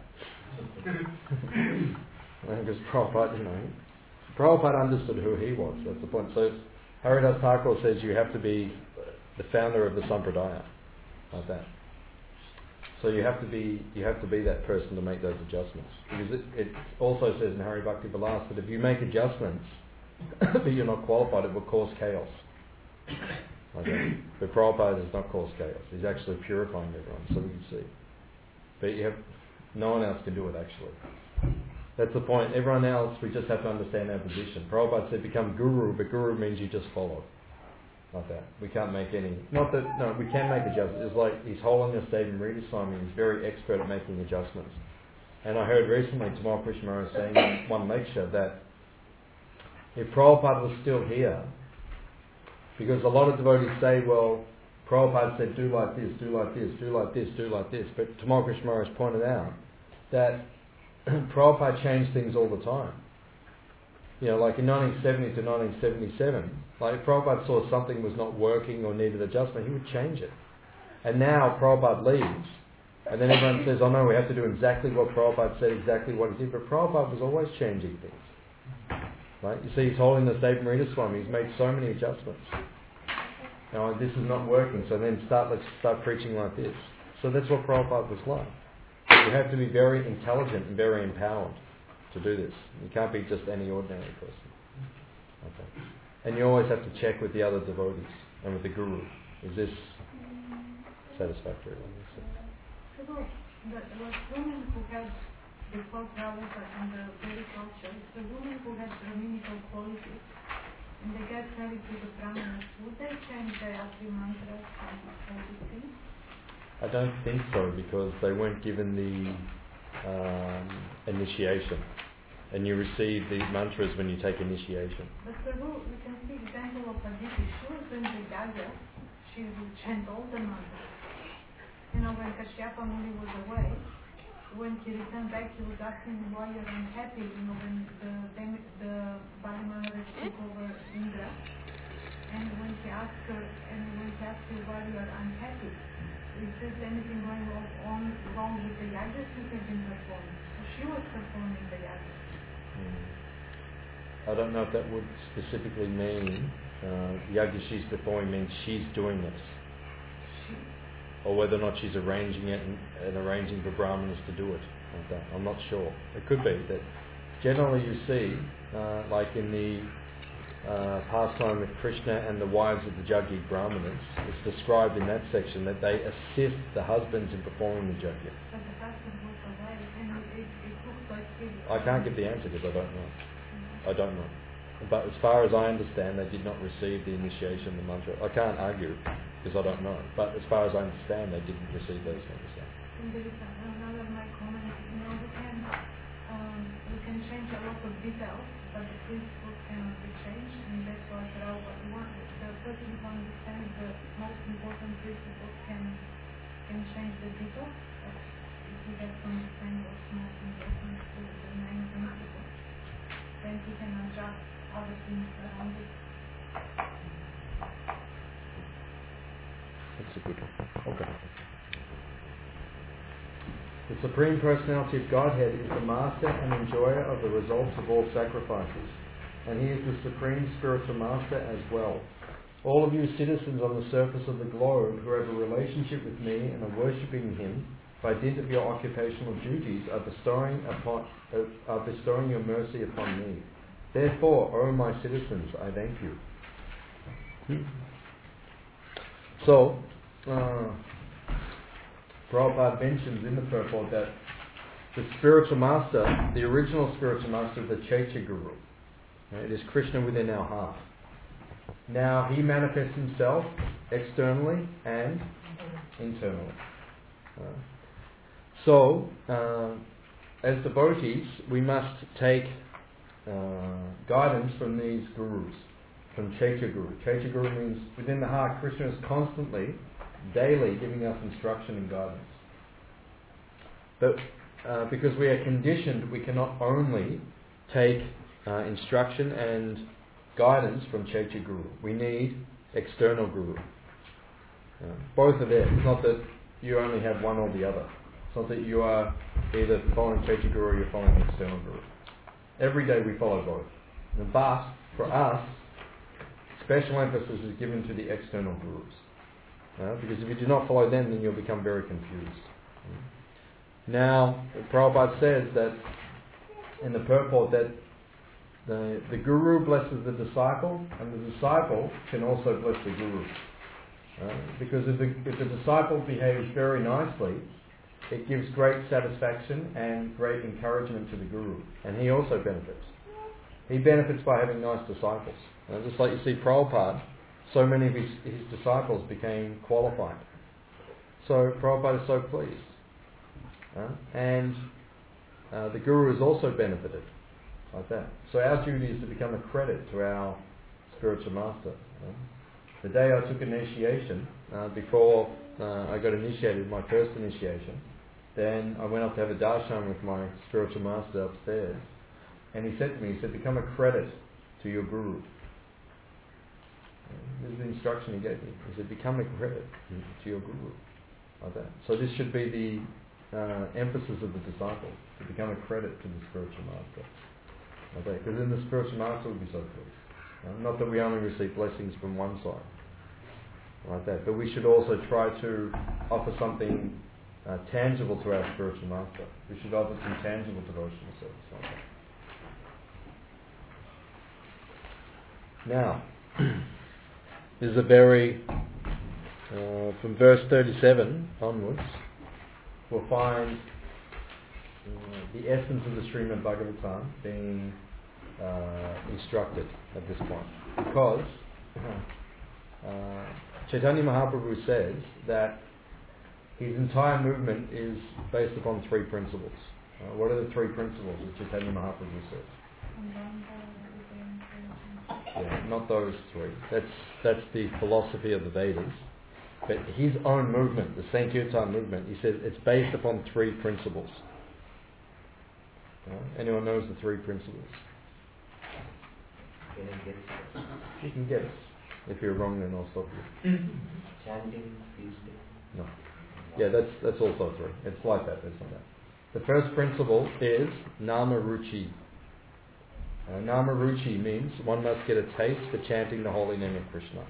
S1: Because Prabhupada, you know, Prabhupada understood who he was, that's the point. So Haridas Thakur says you have to be the founder of the Sampradaya, like that. So you have to be you have to be that person to make those adjustments. Because it, it also says in Hari Bhakti Vilas that if you make adjustments but you're not qualified, it will cause chaos. Okay. But Prabhupada does not cause chaos. He's actually purifying everyone, so we can see. But you have no one else can do it actually. That's the point. Everyone else, we just have to understand our position. Prabhupada said become guru, but guru means you just follow. Like that. We can't make any... Not that... No, we can make adjustments. It's like His Holiness David Rita Swami is very expert at making adjustments. And I heard recently Tamal Krishna Maharaj saying in one lecture that if Prabhupada was still here, because a lot of devotees say, well, Prabhupada said do like this, do like this, do like this, do like this. But Tamal Krishna Maharaj pointed out that Prabhupada changed things all the time. You know, like in nineteen seventy to nineteen seventy-seven, like if Prabhupada saw something was not working or needed adjustment, he would change it. And now Prabhupada leaves, and then everyone says, oh no, we have to do exactly what Prabhupada said, exactly what he did. But Prabhupada was always changing things. Right? You see His Holiness David Marita Swami, he's made so many adjustments. Now this is not working, so then start let's start preaching like this. So that's what Prabhupada was like. you have to be very intelligent and very empowered to do this. You can't be just any ordinary person. Okay. And you always have to check with the other devotees and with the guru. Is this satisfactory?
S7: So the, the women who had before Prabhupada and the Vedic culture, the women who had brahminical qualities, and they get married to the brahmanas, would they change their Atri mantras and all these things?
S1: I don't think so, because they weren't given the um, initiation. And you receive the mantras when you take initiation.
S7: But Prabhu, we can see example of Aditi. She was doing the Gaga. She would chant all the mantras. You know, when Kashyapa Muni was away, when he returned back, he was asking why you're unhappy. You know, when the the, the Bali Maharaj took over Indra, and when he asked her, and when he asked her why you are unhappy, is there anything going on wrong with the yagas you have been performing? So she was performing the yagas.
S1: I don't know if that would specifically mean uh, yajna she's performing means she's doing this, or whether or not she's arranging it and, and arranging for brahmanas to do it like that. I'm not sure. It could be that generally you see, uh, like in the uh, pastime with Krishna and the wives of the Jaggi brahmanas, it's described in that section that they assist the husbands in performing the Jaggi.
S7: But the husband was away, and it, it looks like he...
S1: I can't give the answer because I don't know. I don't know. But as far as I understand, they did not receive the initiation, the mantra. I can't argue because I don't know. But as far as I understand, they didn't receive those things. So.
S7: And there is another my comment. You know, we can um, we can change a lot of details, but the principles cannot be changed, and that's why Prabhupada wants the person who understands the most important principles can can change the details. But if he has to understand what's most important to the main principle, then he can adjust other things around it.
S1: That's a good one. Okay. The Supreme Personality of Godhead is the master and enjoyer of the results of all sacrifices, and He is the Supreme Spiritual Master as well. All of you citizens on the surface of the globe who have a relationship with me and are worshipping Him by dint of your occupational duties are bestowing upon uh, are bestowing your mercy upon me. Therefore, O my citizens, I thank you. So, uh, Prabhupada mentions in the purport that the spiritual master, the original spiritual master, is the Chaitya Guru. It is Krishna within our heart. Now, He manifests Himself externally and internally. Uh, so, uh, as devotees, we must take uh, guidance from these gurus, from Chaitya Guru. Chaitya Guru means within the heart, Krishna is constantly, daily giving us instruction and guidance. But uh, because we are conditioned, we cannot only take uh, instruction and guidance from Chaitya Guru. We need external Guru. Uh, both are there. It's not that you only have one or the other. It's not that you are either following Chaitya Guru or you're following external Guru. Every day we follow both. But for us, special emphasis is given to the external Gurus. Uh, because if you do not follow them, then you'll become very confused. Now, Prabhupada says that in the purport that the, the Guru blesses the disciple, and the disciple can also bless the Guru. Uh, because if the, if the disciple behaves very nicely, it gives great satisfaction and great encouragement to the Guru. And he also benefits. He benefits by having nice disciples. Uh, just like you see Prabhupada, so many of his, his disciples became qualified. So Prabhupada is so pleased. Uh, and uh, the Guru is also benefited like that. So our duty is to become a credit to our spiritual master. Uh, the day I took initiation, uh, before uh, I got initiated, my first initiation, then I went up to have a darshan with my spiritual master upstairs. And he said to me, he said, become a credit to your Guru. This is the instruction he gave me. He said, become a credit to your Guru. Like that. So this should be the uh, emphasis of the disciple, to become a credit to the spiritual master. Like that. Because then the spiritual master will be so pleased. Uh, not that we only receive blessings from one side. Like that. But we should also try to offer something uh, tangible to our spiritual master. We should offer some tangible devotional service like that. Now, this is a very, uh, from verse thirty-seven onwards, we'll find uh, the essence of the Srimad Bhagavatam being uh, instructed at this point. Because uh, Chaitanya Mahaprabhu says that his entire movement is based upon three principles. Uh, what are the three principles that Chaitanya Mahaprabhu says? Yeah, not those three. That's that's the philosophy of the Vedas. But his own movement, the Sankirtan movement, he says it's based upon three principles. Uh, anyone knows the three principles?
S2: Can I get it?
S1: You can guess. If you're wrong, then I'll stop you.
S2: Chanting, feasting.
S1: No. Yeah, that's that's also three. It's like that, isn't it? The first principle is Nama Ruchi. Uh, Nama Ruchi means one must get a taste for chanting the holy name of Krishna.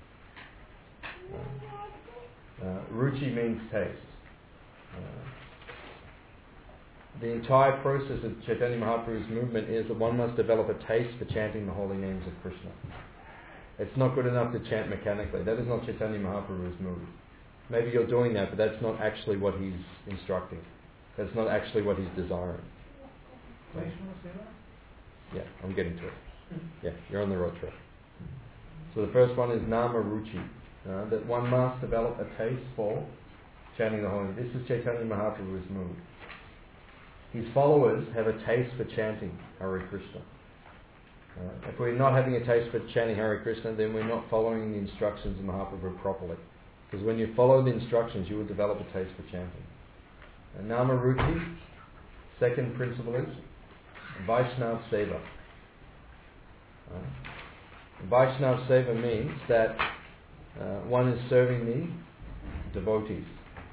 S1: Uh, uh, Ruchi means taste. Uh, the entire process of Chaitanya Mahaprabhu's movement is that one must develop a taste for chanting the holy names of Krishna. It's not good enough to chant mechanically. That is not Chaitanya Mahaprabhu's move. Maybe you're doing that, but that's not actually what he's instructing. That's not actually what he's desiring. Right? Yeah, I'm getting to it. Yeah, you're on the road trip. So the first one is Nama Ruchi. Uh, that one must develop a taste for chanting the holy name. This is Chaitanya Mahaprabhu's move. His followers have a taste for chanting Hare Krishna. Uh, if we're not having a taste for chanting Hare Krishna, then we're not following the instructions of Mahaprabhu properly. Because when you follow the instructions, you will develop a taste for chanting. And Nama Ruchi, second principle is Vaishnav Seva. Uh, Vaishnav Seva means that uh, one is serving the devotees.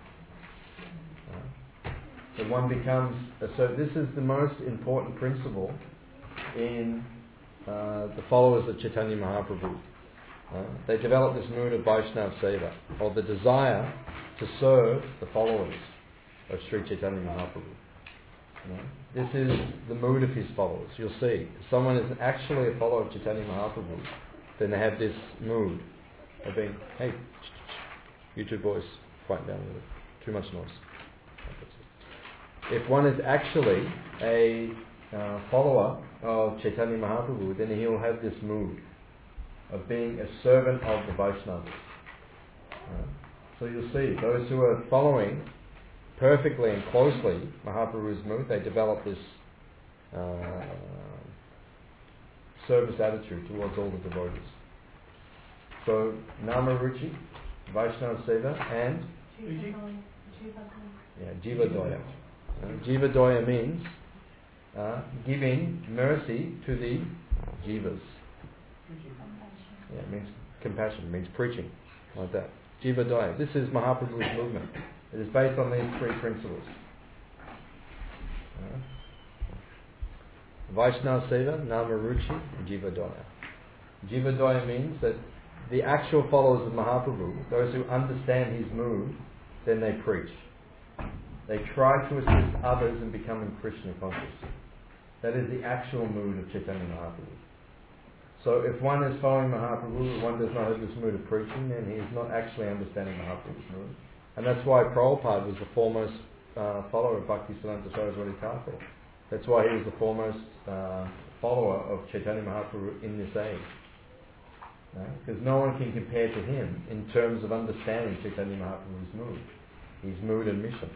S1: Uh, so one becomes, uh, so this is the most important principle in uh, the followers of Chaitanya Mahaprabhu. Uh, they develop this mood of Vaishnav Seva, or the desire to serve the followers of Sri Chaitanya Mahaprabhu. You know, this is the mood of his followers. You'll see, if someone is actually a follower of Chaitanya Mahaprabhu, then they have this mood of being, hey, you two boys, quiet down a little, too much noise. If one is actually a uh, follower of Chaitanya Mahaprabhu, then he will have this mood of being a servant of the Vaishnavas. Uh, so you'll see, those who are following perfectly and closely Mahaprabhu's mood, they develop this uh, service attitude towards all the devotees. So, Nama Ruchi, Vaishnav Seva, and yeah, Jiva Doya. Uh, Jiva Doya means uh, giving mercy to the Jivas. Yeah, it means compassion, it means preaching, like that. Jiva Doya. This is Mahaprabhu's movement. It is based on these three principles. Uh, Vaishnav Seva, Nama Ruchi, and Jiva Doya. Jiva Doya means that the actual followers of Mahaprabhu, those who understand his mood, then they preach. They try to assist others in becoming Krishna conscious. That is the actual mood of Chaitanya Mahaprabhu. So if one is following Mahaprabhu, one does not have this mood of preaching, then he is not actually understanding Mahaprabhu's mood. And that's why Prabhupada was the foremost uh, follower of Bhaktisiddhanta Saraswati Thakur. That's why he was the foremost uh, follower of Chaitanya Mahaprabhu in this age. Because no one can compare to him in terms of understanding Chaitanya Mahaprabhu's mood, his mood and mission.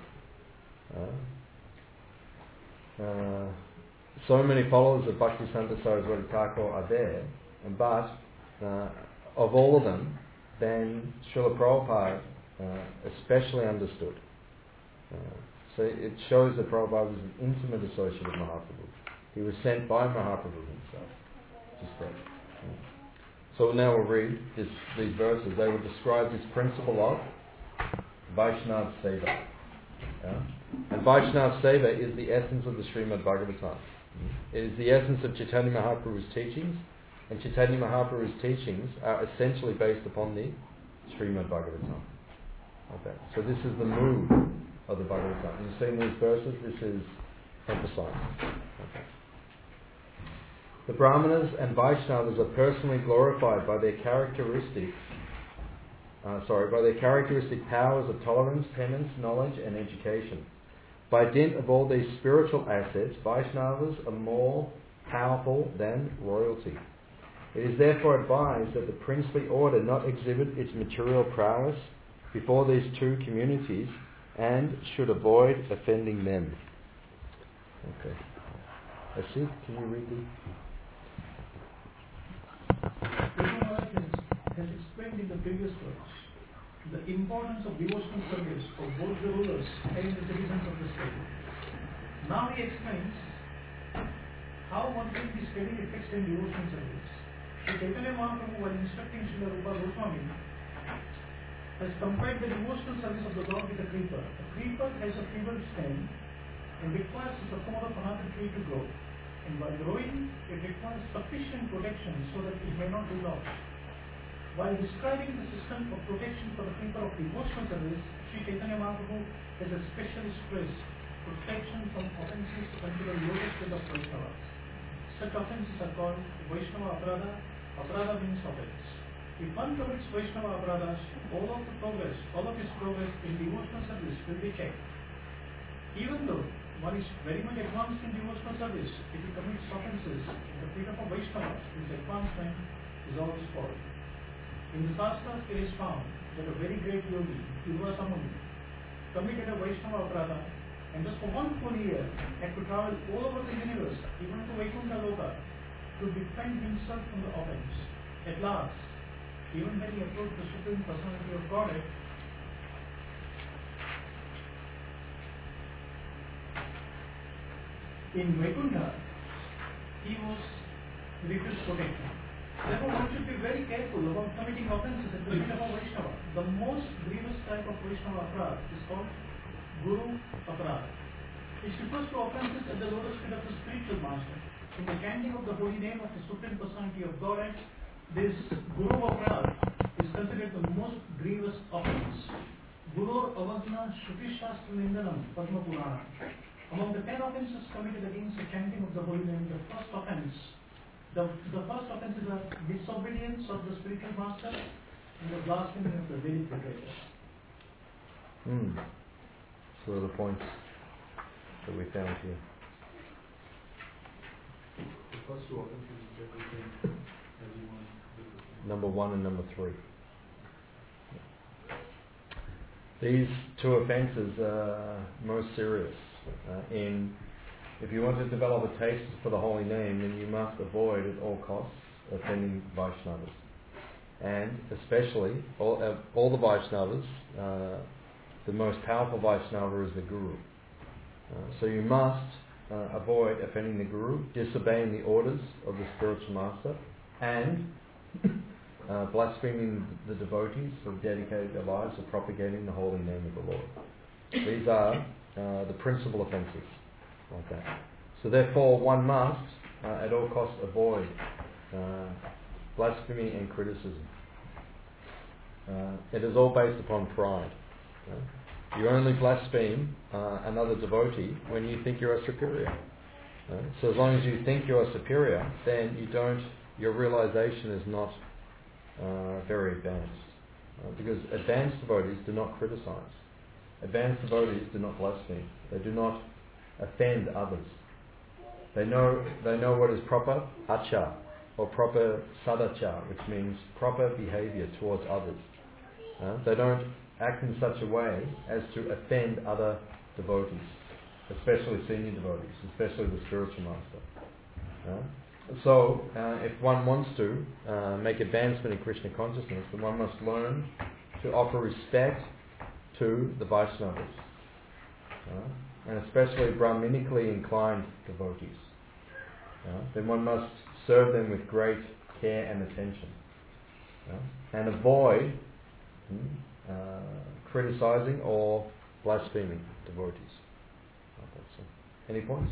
S1: Uh, uh, so many followers of Bhaktisiddhanta Saraswati Thakur are there, but uh, of all of them, then Srila Prabhupada uh, especially understood. Uh, so it shows that Prabhupada was an intimate associate of Mahaprabhu. He was sent by Mahaprabhu himself to stay. Uh, so now we'll read this, these verses. They will describe this principle of Vaishnav Seva. Yeah? And Vaishnav Seva is the essence of the Srimad Bhagavatam. It is the essence of Chaitanya Mahaprabhu's teachings, and Chaitanya Mahaprabhu's teachings are essentially based upon the Srimad Bhagavatam. Okay. So this is the mood of the Bhagavad Gita. You see in these verses, this is emphasized. Okay. The Brahmanas and Vaishnavas are personally glorified by their characteristics, uh, sorry, by their characteristic powers of tolerance, penance, knowledge, and education. By dint of all these spiritual assets, Vaishnavas are more powerful than royalty. It is therefore advised that the princely order not exhibit its material prowess before these two communities and should avoid offending them. Okay. Asit, can you read the...
S4: Maharaj has, has explained in the previous verse the importance of devotional service for both the rulers and the citizens of the state. Now he explains how one can be steadily fixed in devotional service. Sri Chaitanya Mahaprabhu, while instructing Srila Rupa Goswami, has compared the devotional service of the Lord with a creeper. A creeper has a feeble stem and requires the support of another tree to grow. And while growing, it requires sufficient protection so that it may not be lost. While describing the system of protection for the creeper of devotional service, Sri Chaitanya Mahaprabhu has especially stressed protection from offences under the lowest grade of Vaishnavas. Such offences are called Vaishnava Aparadha. Aparadha means offense. If one commits Vaishnava Aparadhas, all of the progress, all of his progress in devotional service will be checked. Even though one is very much advanced in devotional service, if he commits offences in the freedom of Vaishnavas, his advancement is all spoiled. In the Shastras, it is found that a very great yogi, Durvasa Muni, committed a Vaishnava Aparadha and just for one full year had to travel all over the universe, even to Vaikuntha Loka, to defend himself from the offense. At last, even when he approached the Supreme Personality of Godhead, in Vaikuntha, he was refused protection. Therefore, one should be very careful about committing offences at the feet of a Vaishnava. The most grievous type of Vaishnava aparadha is called Guru Aparadha. It refers to offences at the lotus feet of the spiritual master. In the chanting of the holy name of the Supreme Personality of Godhead, this Guru Aparadha is considered the most grievous offense. Guru Avagna Shruti Shastra Nindanam Padma Purana. Among the ten offences committed against the chanting of the holy name, the first offence, the, the first offences are disobedience of the spiritual master and the blasphemy of the Vedic literature.
S1: Hmm. So are the points that we found here.
S3: The first two offenses that we think everyone did.
S1: Number one and number three. These two offences are most serious. Uh, in if you want to develop a taste for the holy name, then you must avoid at all costs offending Vaishnavas, and especially all, uh, all the Vaishnavas. Uh, the most powerful Vaishnava is the Guru. Uh, so you must uh, avoid offending the Guru, disobeying the orders of the spiritual master, and uh, blaspheming the devotees who have dedicated their lives to propagating the holy name of the Lord. These are uh, the principal offences, like that. So therefore, one must, uh, at all costs, avoid uh, blasphemy and criticism. Uh, it is all based upon pride. Uh, you only blaspheme uh, another devotee when you think you're superior. Uh, so as long as you think you're superior, then you don't. Your realization is not uh, very advanced, uh, because advanced devotees do not criticize. Advanced devotees do not blaspheme. They do not offend others. They know they know what is proper achar or proper sadachar, which means proper behavior towards others. Uh, they don't act in such a way as to offend other devotees, especially senior devotees, especially the spiritual master. Uh, so, uh, if one wants to uh, make advancement in Krishna consciousness, then one must learn to offer respect to the Vaishnavas, uh, and especially Brahminically inclined devotees. Uh, then one must serve them with great care and attention, uh, and avoid hmm, uh, criticizing or blaspheming devotees. Okay, so. Any points?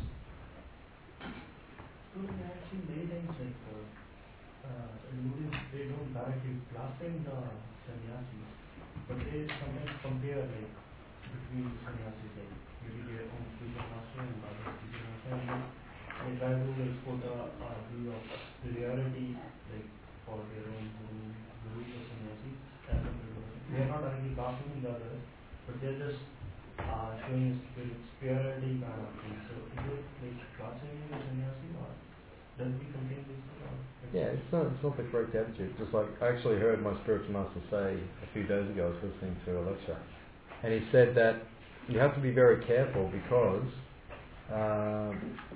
S4: I've seen many times like uh, uh, devotees, they don't directly blaspheme the sannyasis, but they sometimes compare like
S8: between the sannyasis, like Brigadier Om Puja Master and Baba Puja Master, and they try to export a, a view of superiority, like for their own guru, guru or sannyasi. As a they are not actually laughing the others, but they're just uh, showing superiority kind of thing. So is it like blasphemy the sannyasi, or does it contain this? Or
S1: Yeah, it's not, it's not the correct attitude. Just like I actually heard my spiritual master say a few days ago, I was listening to a lecture, and he said that you have to be very careful because um,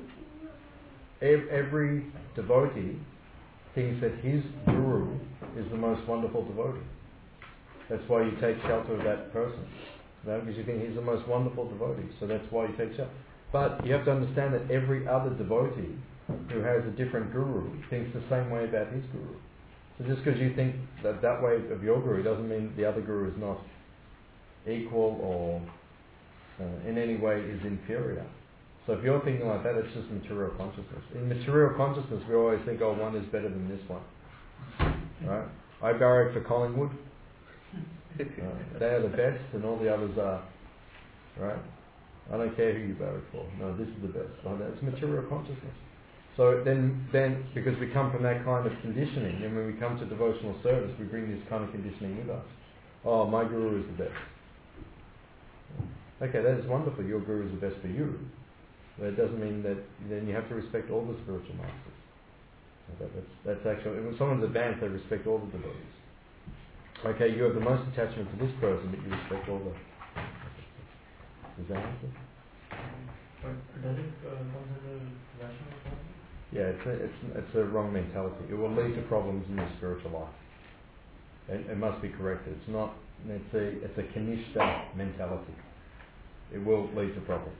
S1: ev- every devotee thinks that his guru is the most wonderful devotee. That's why you take shelter of that person. No, because you think he's the most wonderful devotee, so that's why you take shelter. But you have to understand that every other devotee who has a different guru thinks the same way about his guru. So just because you think that that way of your guru doesn't mean the other guru is not equal or uh, in any way is inferior. So if you're thinking like that, it's just material consciousness. In material consciousness, we always think, oh, one is better than this one. Right? I barrack for Collingwood. Uh, they are the best and all the others are. Right? I don't care who you barrack for. No, this is the best. Oh, that's material consciousness. So then, then, because we come from that kind of conditioning, and when we come to devotional service, we bring this kind of conditioning with us. Oh, my guru is the best. Okay, that is wonderful. Your guru is the best for you. But it doesn't mean that then you have to respect all the spiritual masters. That, that's, that's actually, when someone's advanced, they respect all the devotees. Okay, you have the most attachment to this person, but you respect all the... Does that answer?
S8: But does it uh, consider rational problem?
S1: Yeah, it's a, it's, it's a wrong mentality. It will lead to problems in your spiritual life. It, it must be corrected. It's not, it's a, it's a kanishta mentality. It will lead to problems.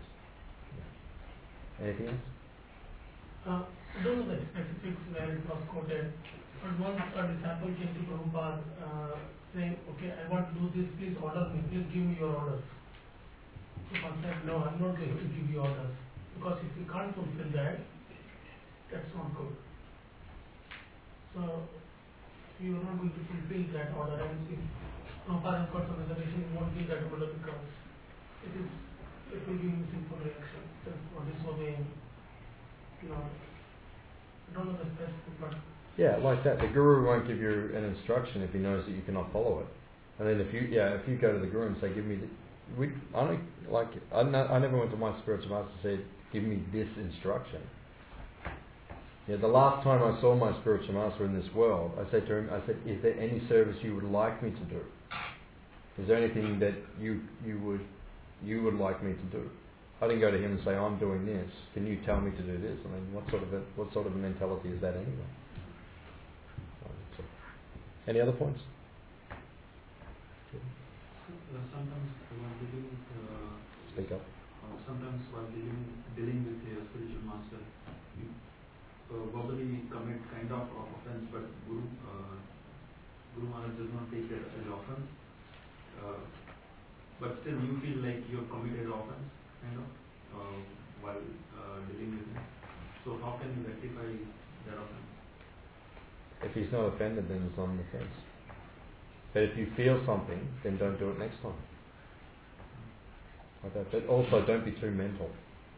S1: Yeah. Anything else?
S5: Uh, I don't know the specifics where it was quoted, but once a disciple came to Prabhupada uh, saying, okay, I want to do this, please order me, please give me your orders. Prabhupada said, no, I'm not going to give you orders, because if you can't fulfill that, that's not good. So, you are not going to fulfill that order, and if Prabhupada has got some reservation, you won't give that order because it is, it will be sinful reaction, or disobeying, you know, I don't know the specific, but...
S1: Yeah, like that. The guru won't give you an instruction if he knows that you cannot follow it. And then if you, yeah, if you go to the guru and say, give me, the, we, I don't, like, I, no, I never went to my spiritual master and said, give me this instruction. Yeah, the last time I saw my spiritual master in this world, I said to him, I said, is there any service you would like me to do? Is there anything that you you would you would like me to do? I didn't go to him and say, I'm doing this. Can you tell me to do this? I mean, what sort of a, what sort of a mentality is that anyway? So, any other points?
S3: Uh, sometimes while dealing with uh,
S1: Speak up.
S3: Uh, sometimes while dealing dealing with a spiritual master, you uh, verbally commit kind of offense, but Guru uh, Guru Maharaj does not take that as offense. Uh, but still, you feel like you have committed offense, kind of, uh, while uh, dealing with him. So how can you rectify that offense?
S1: If he's not offended, then it's not an offense. But if you feel something, then don't do it next time. Like that. But also, don't be too mental.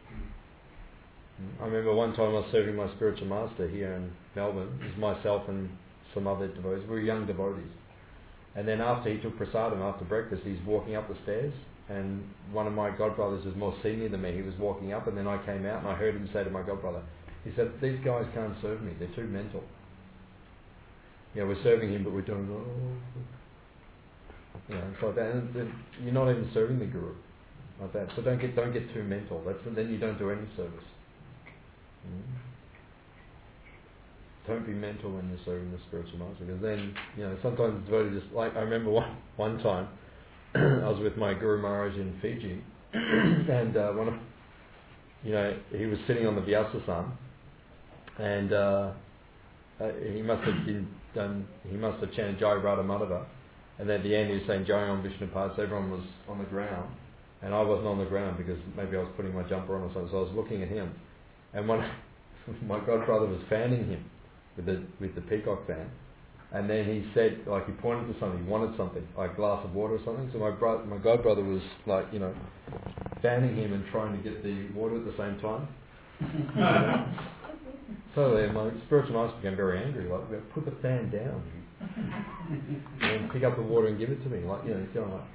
S1: I remember one time I was serving my spiritual master here in Melbourne. It was myself and some other devotees. We were young devotees. And then after he took prasadam, after breakfast, he's walking up the stairs. And one of my godbrothers was more senior than me. He was walking up, and then I came out and I heard him say to my godbrother, he said, these guys can't serve me. They're too mental. Yeah, we're serving him, but we're doing, oh. You know, it's like that. And then you're not even serving the guru like that. So don't get don't get too mental. That's then you don't do any service. Mm. Don't be mental when you're serving the spiritual master, because then, you know, sometimes it's very just like, I remember one one time I was with my Guru Maharaj in Fiji, and uh, one of, you know, he was sitting on the Vyasa-san, and uh, uh, he must have been done. He must have chanted Jai Radha Madhava, and then at the end he was saying Jai Om Vishnupada. So everyone was on the ground, and I wasn't on the ground because maybe I was putting my jumper on or something. So I was looking at him, and one my godbrother was fanning him with the with the peacock fan, And then he said, like he pointed to something, he wanted something, like a glass of water or something. So my bro- my godbrother was like, you know, fanning him and trying to get the water at the same time. So then my spiritual master became very angry, like, put the fan down, and pick up the water and give it to me, like, you know, he's going like,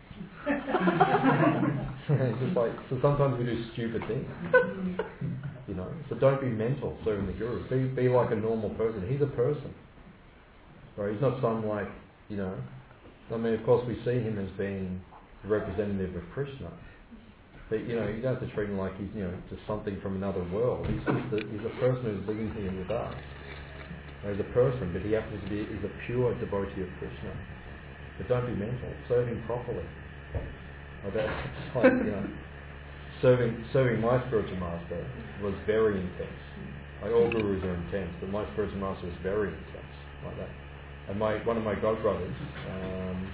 S1: it's just like, so sometimes we do stupid things, you know. So don't be mental serving the Guru. Be be like a normal person. He's a person, right? He's not some like, you know. I mean, of course, we see him as being the representative of Krishna, but you know, you don't have to treat him like he's, you know, just something from another world. He's just a, he's a person who's living here with us. He's a person, but he happens to be is a pure devotee of Krishna. But don't be mental. Serve him properly. Like that, it's like, you know, serving serving my spiritual master was very intense. Like all gurus are intense, but my spiritual master was very intense, like that. And my one of my godbrothers, um,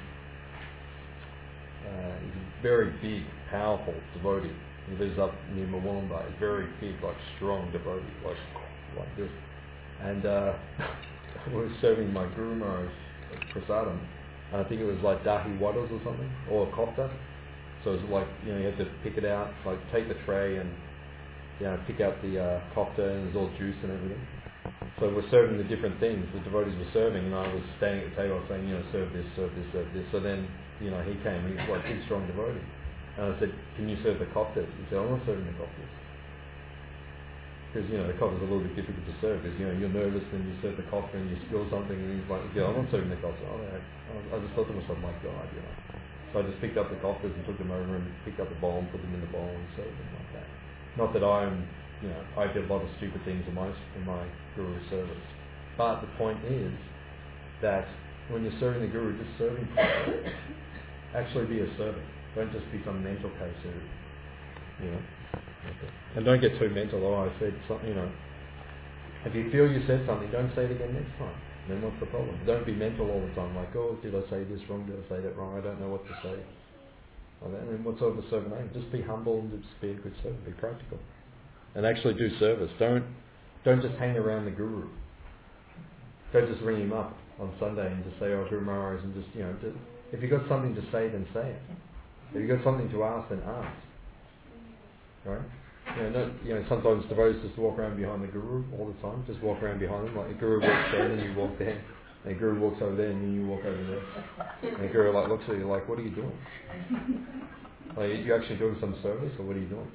S1: uh, he's a very big, powerful devotee. He lives up near Moolumbar. He's very big, like strong devotee, like like this. And uh, we were serving my Guru Maharaj prasadam. I think it was like dahi waddles or something, or a kofta. So it was like, you know, you had to pick it out, like take the tray and, you know, pick out the uh, kofta, and there's all juice and everything. So we're serving the different things the devotees were serving, and I was standing at the table saying, you know, serve this, serve this, serve this. So then, you know, he came, he was like a big strong devotee. And I said, can you serve the koftas? He said, I'm not serving the koftas. Because, you know, the kofta is a little bit difficult to serve, because, you know, you're nervous when you serve the kofta and you spill something, and he's like, yeah, I'm not serving the kofta. Oh, I just thought to myself, my God, you know. So I just picked up the koftas and took them over and picked up the bowl and put them in the bowl and served them like that. Not that I'm, you know, I did a lot of stupid things in my, in my Guru service. But the point is that when you're serving the Guru, just serve him properly. Actually be a servant. Don't just be some mental case who, you know. Okay. And don't get too mental. Oh, I said something, you know. If you feel you said something, don't say it again next time. Then what's the problem? Don't be mental all the time. Like, oh, did I say this wrong? Did I say that wrong? I don't know what to say. And then what sort of a servant are you? Just be humble and just be a good servant. Be practical. And actually do service. Don't don't just hang around the Guru. Don't just ring him up on Sunday and just say, oh, Guru Maharaj, and just, you know, just, if you've got something to say, then say it. If you've got something to ask, then ask. Right? You know, not, you know, sometimes devotees just walk around behind the Guru all the time. Just walk around behind him. Like the Guru walks there, and then you walk there. And the Guru walks over there, and then you walk over there. And the Guru like looks at you like, what are you doing? Like, are you actually doing some service, or what are you doing?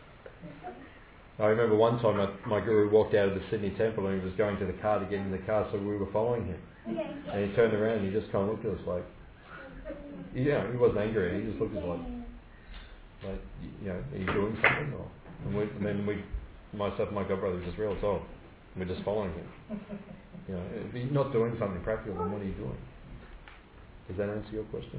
S1: I remember one time my, my Guru walked out of the Sydney temple, and he was going to the car to get in the car, so we were following him. And he turned around, and he just kind of looked at us like, yeah, he wasn't angry. He just looked at us like, like, you know, are you doing something? Or, and, we, and then we, myself and my godbrother just realised, oh, we're just following him. You know, if you're not doing something practical, then what are you doing? Does that answer your question?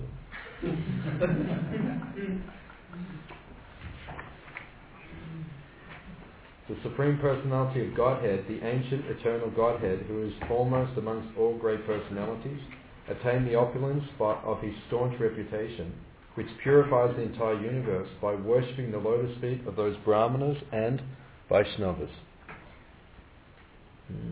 S1: The Supreme Personality of Godhead, the ancient eternal Godhead, who is foremost amongst all great personalities, attained the opulence by, of his staunch reputation, which purifies the entire universe by worshipping the lotus feet of those Brahmanas and Vaishnavas. Hmm.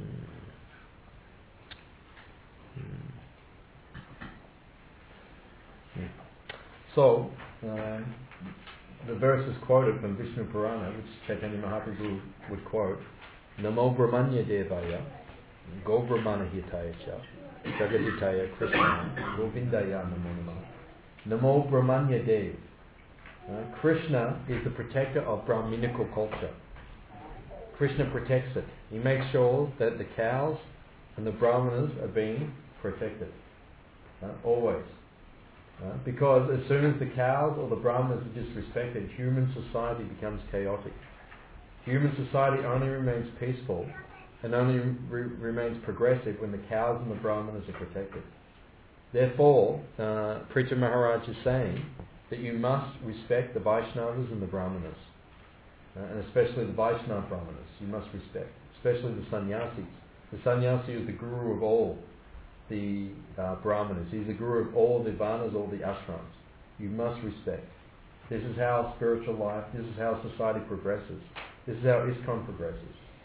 S1: Hmm. So, uh, the verse is quoted from Vishnu Purana, which Chaitanya Mahaprabhu would quote, Namo Brahmanya Devaya, Go Brahmana Hitaya Cha, Jagadhitaya Krishna, Govindaya Namo Namah. Namo Brahmanya Dev. Uh, Krishna is the protector of Brahminical culture. Krishna protects it. He makes sure that the cows and the Brahmanas are being protected. Uh, always. Uh, because as soon as the cows or the Brahmanas are disrespected, human society becomes chaotic. Human society only remains peaceful and only re- remains progressive when the cows and the Brahmanas are protected. Therefore, uh, Preacher Maharaj is saying that you must respect the Vaishnavas and the Brahmanas. Uh, and especially the Vaishnava Brahmanas, you must respect. Especially the sannyasis. The sannyasi is the guru of all the uh, Brahmanas. He's the guru of all the varnas, all the ashrams. You must respect. This is how spiritual life, this is how society progresses. This is how ISKCON progresses.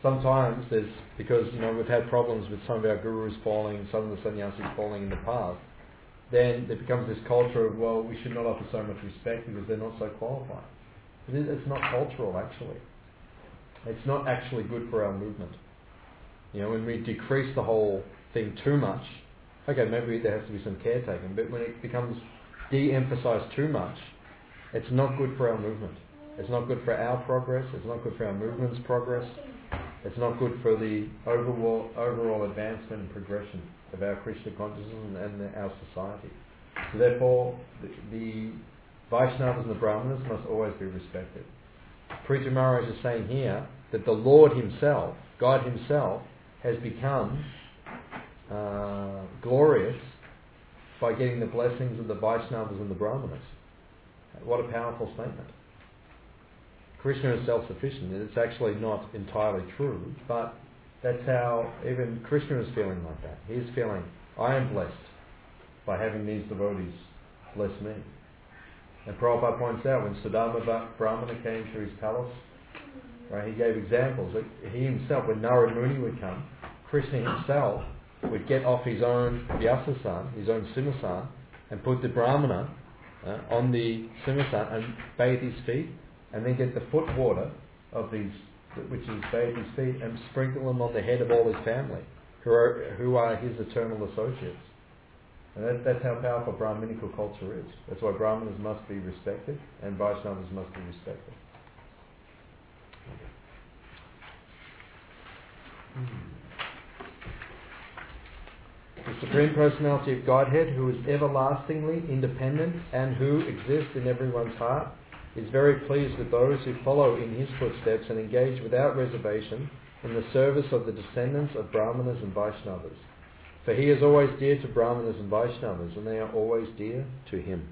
S1: sometimes there's, because, you know, we've had problems with some of our gurus falling, some of the sannyasis falling in the past, then there becomes this culture of, well, we should not offer so much respect because they're not so qualified. It's not cultural, actually. It's not actually good for our movement. You know, when we decrease the whole thing too much, okay, maybe there has to be some caretaking, but when it becomes de-emphasized too much, it's not good for our movement. It's not good for our progress, it's not good for our movement's progress, it's not good for the overall overall advancement and progression of our Krishna consciousness and, and our society. So therefore, the, the Vaishnavas and the Brahmanas must always be respected. Preacher Maharaj is saying here that the Lord himself, God himself, has become uh, glorious by getting the blessings of the Vaishnavas and the Brahmanas. What a powerful statement. Krishna is self-sufficient. It's actually not entirely true, but that's how even Krishna is feeling like that. He's feeling, I am blessed by having these devotees bless me. And Prabhupada points out when Sudama Brahmana came to his palace, right, he gave examples. That he himself, when Narad Muni would come, Krishna himself would get off his own Vyasasan, his own Simhasan, and put the Brahmana uh, on the Simhasan and bathe his feet, and then get the foot water of these, which is bathe his feet, and sprinkle them on the head of all his family, who are, who are his eternal associates. And that, that's how powerful Brahminical culture is. That's why Brahmanas must be respected and Vaishnavas must be respected. The Supreme Personality of Godhead, who is everlastingly independent and who exists in everyone's heart, is very pleased with those who follow in his footsteps and engage without reservation in the service of the descendants of Brahmanas and Vaishnavas. For he is always dear to Brahmanas and Vaishnavas, and they are always dear to him.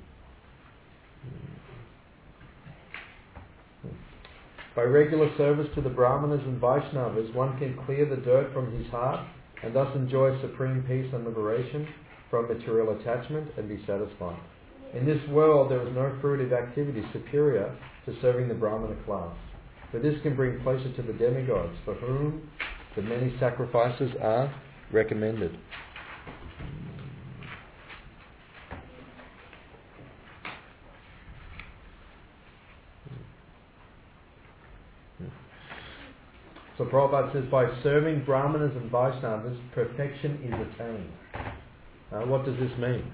S1: By regular service to the Brahmanas and Vaishnavas, one can clear the dirt from his heart and thus enjoy supreme peace and liberation from material attachment and be satisfied. In this world there is no fruitive activity superior to serving the Brahmana class, for this can bring pleasure to the demigods, for whom the many sacrifices are recommended. So Prabhupada says, by serving Brahmanas and Vaishnavas, perfection is attained. Uh, what does this mean?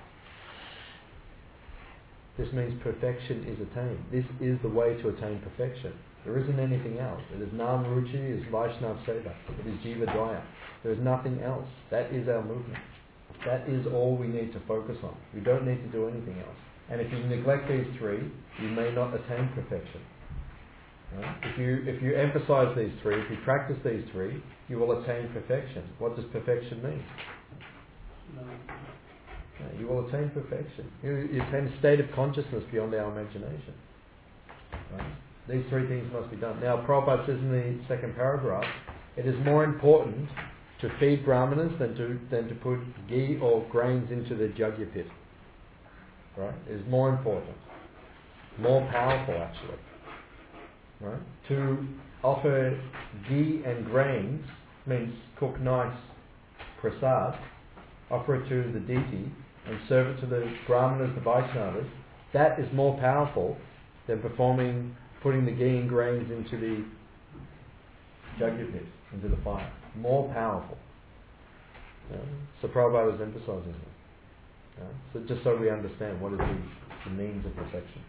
S1: This means perfection is attained. This is the way to attain perfection. There isn't anything else. It is Nam Ruchi, it is Vaishnav Seva, it is Jiva Dvaya. There is nothing else. That is our movement. That is all we need to focus on. We don't need to do anything else. And if you neglect these three, you may not attain perfection. Right? If you if you emphasize these three, if you practice these three, you will attain perfection. What does perfection mean?
S6: No.
S1: You will attain perfection. You, you attain a state of consciousness beyond our imagination. Right? These three things must be done. Now, Prabhupada says in the second paragraph, it is more important to feed Brahmanas than to than to put ghee or grains into the jagya pit. Right? It is more important, more powerful actually. Right? To offer ghee and grains means cook nice prasad, offer it to the deity, and serve it to the Brahmanas, the Vaishnavas. That is more powerful than performing, putting the ghee and grains into the jagya pit, into the fire. More powerful. Yeah? So Prabhupada is emphasizing that. Yeah? So just so we understand what is the, the means of perfection.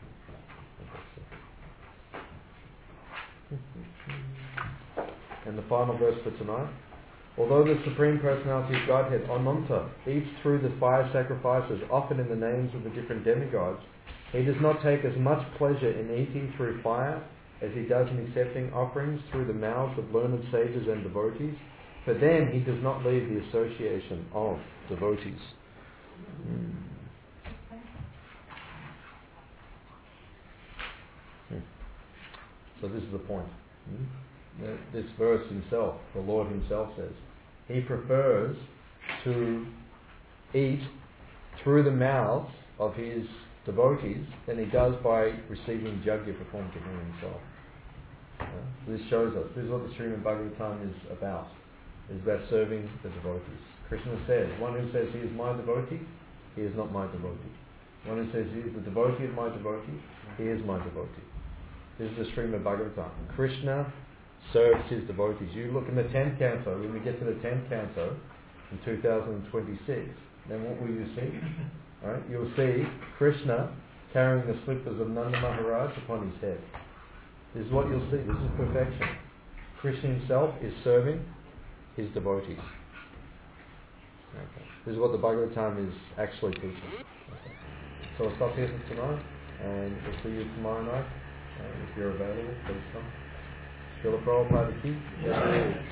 S1: And the final verse for tonight. Although the Supreme Personality of Godhead, Ananta, eats through the fire sacrifices, often in the names of the different demigods, he does not take as much pleasure in eating through fire as he does in accepting offerings through the mouths of learned sages and devotees, for then he does not leave the association of devotees. Hmm. Hmm. So this is the point. Hmm? This verse himself, the Lord himself says, he prefers to eat through the mouths of his devotees than he does by receiving jagya performed to him himself. Uh, this shows us, this is what the Srimad Bhagavatam is about. It's about serving the devotees. Krishna says, one who says he is my devotee, he is not my devotee. One who says he is the devotee of my devotee, he is my devotee. This is the Srimad Bhagavatam. Krishna serves his devotees. You look in the tenth canto, when we get to the tenth canto, in two thousand twenty-six, then what will you see? Right? You'll see Krishna carrying the slippers of Nanda Maharaj upon his head. This is what you'll see. This is perfection. Krishna himself is serving his devotees. Okay. This is what the Bhagavatam is actually teaching. Okay. So we'll stop here for tonight, and we'll see you tomorrow night. Uh, if you're available, please come. Srila Prabhupada Ki Jai.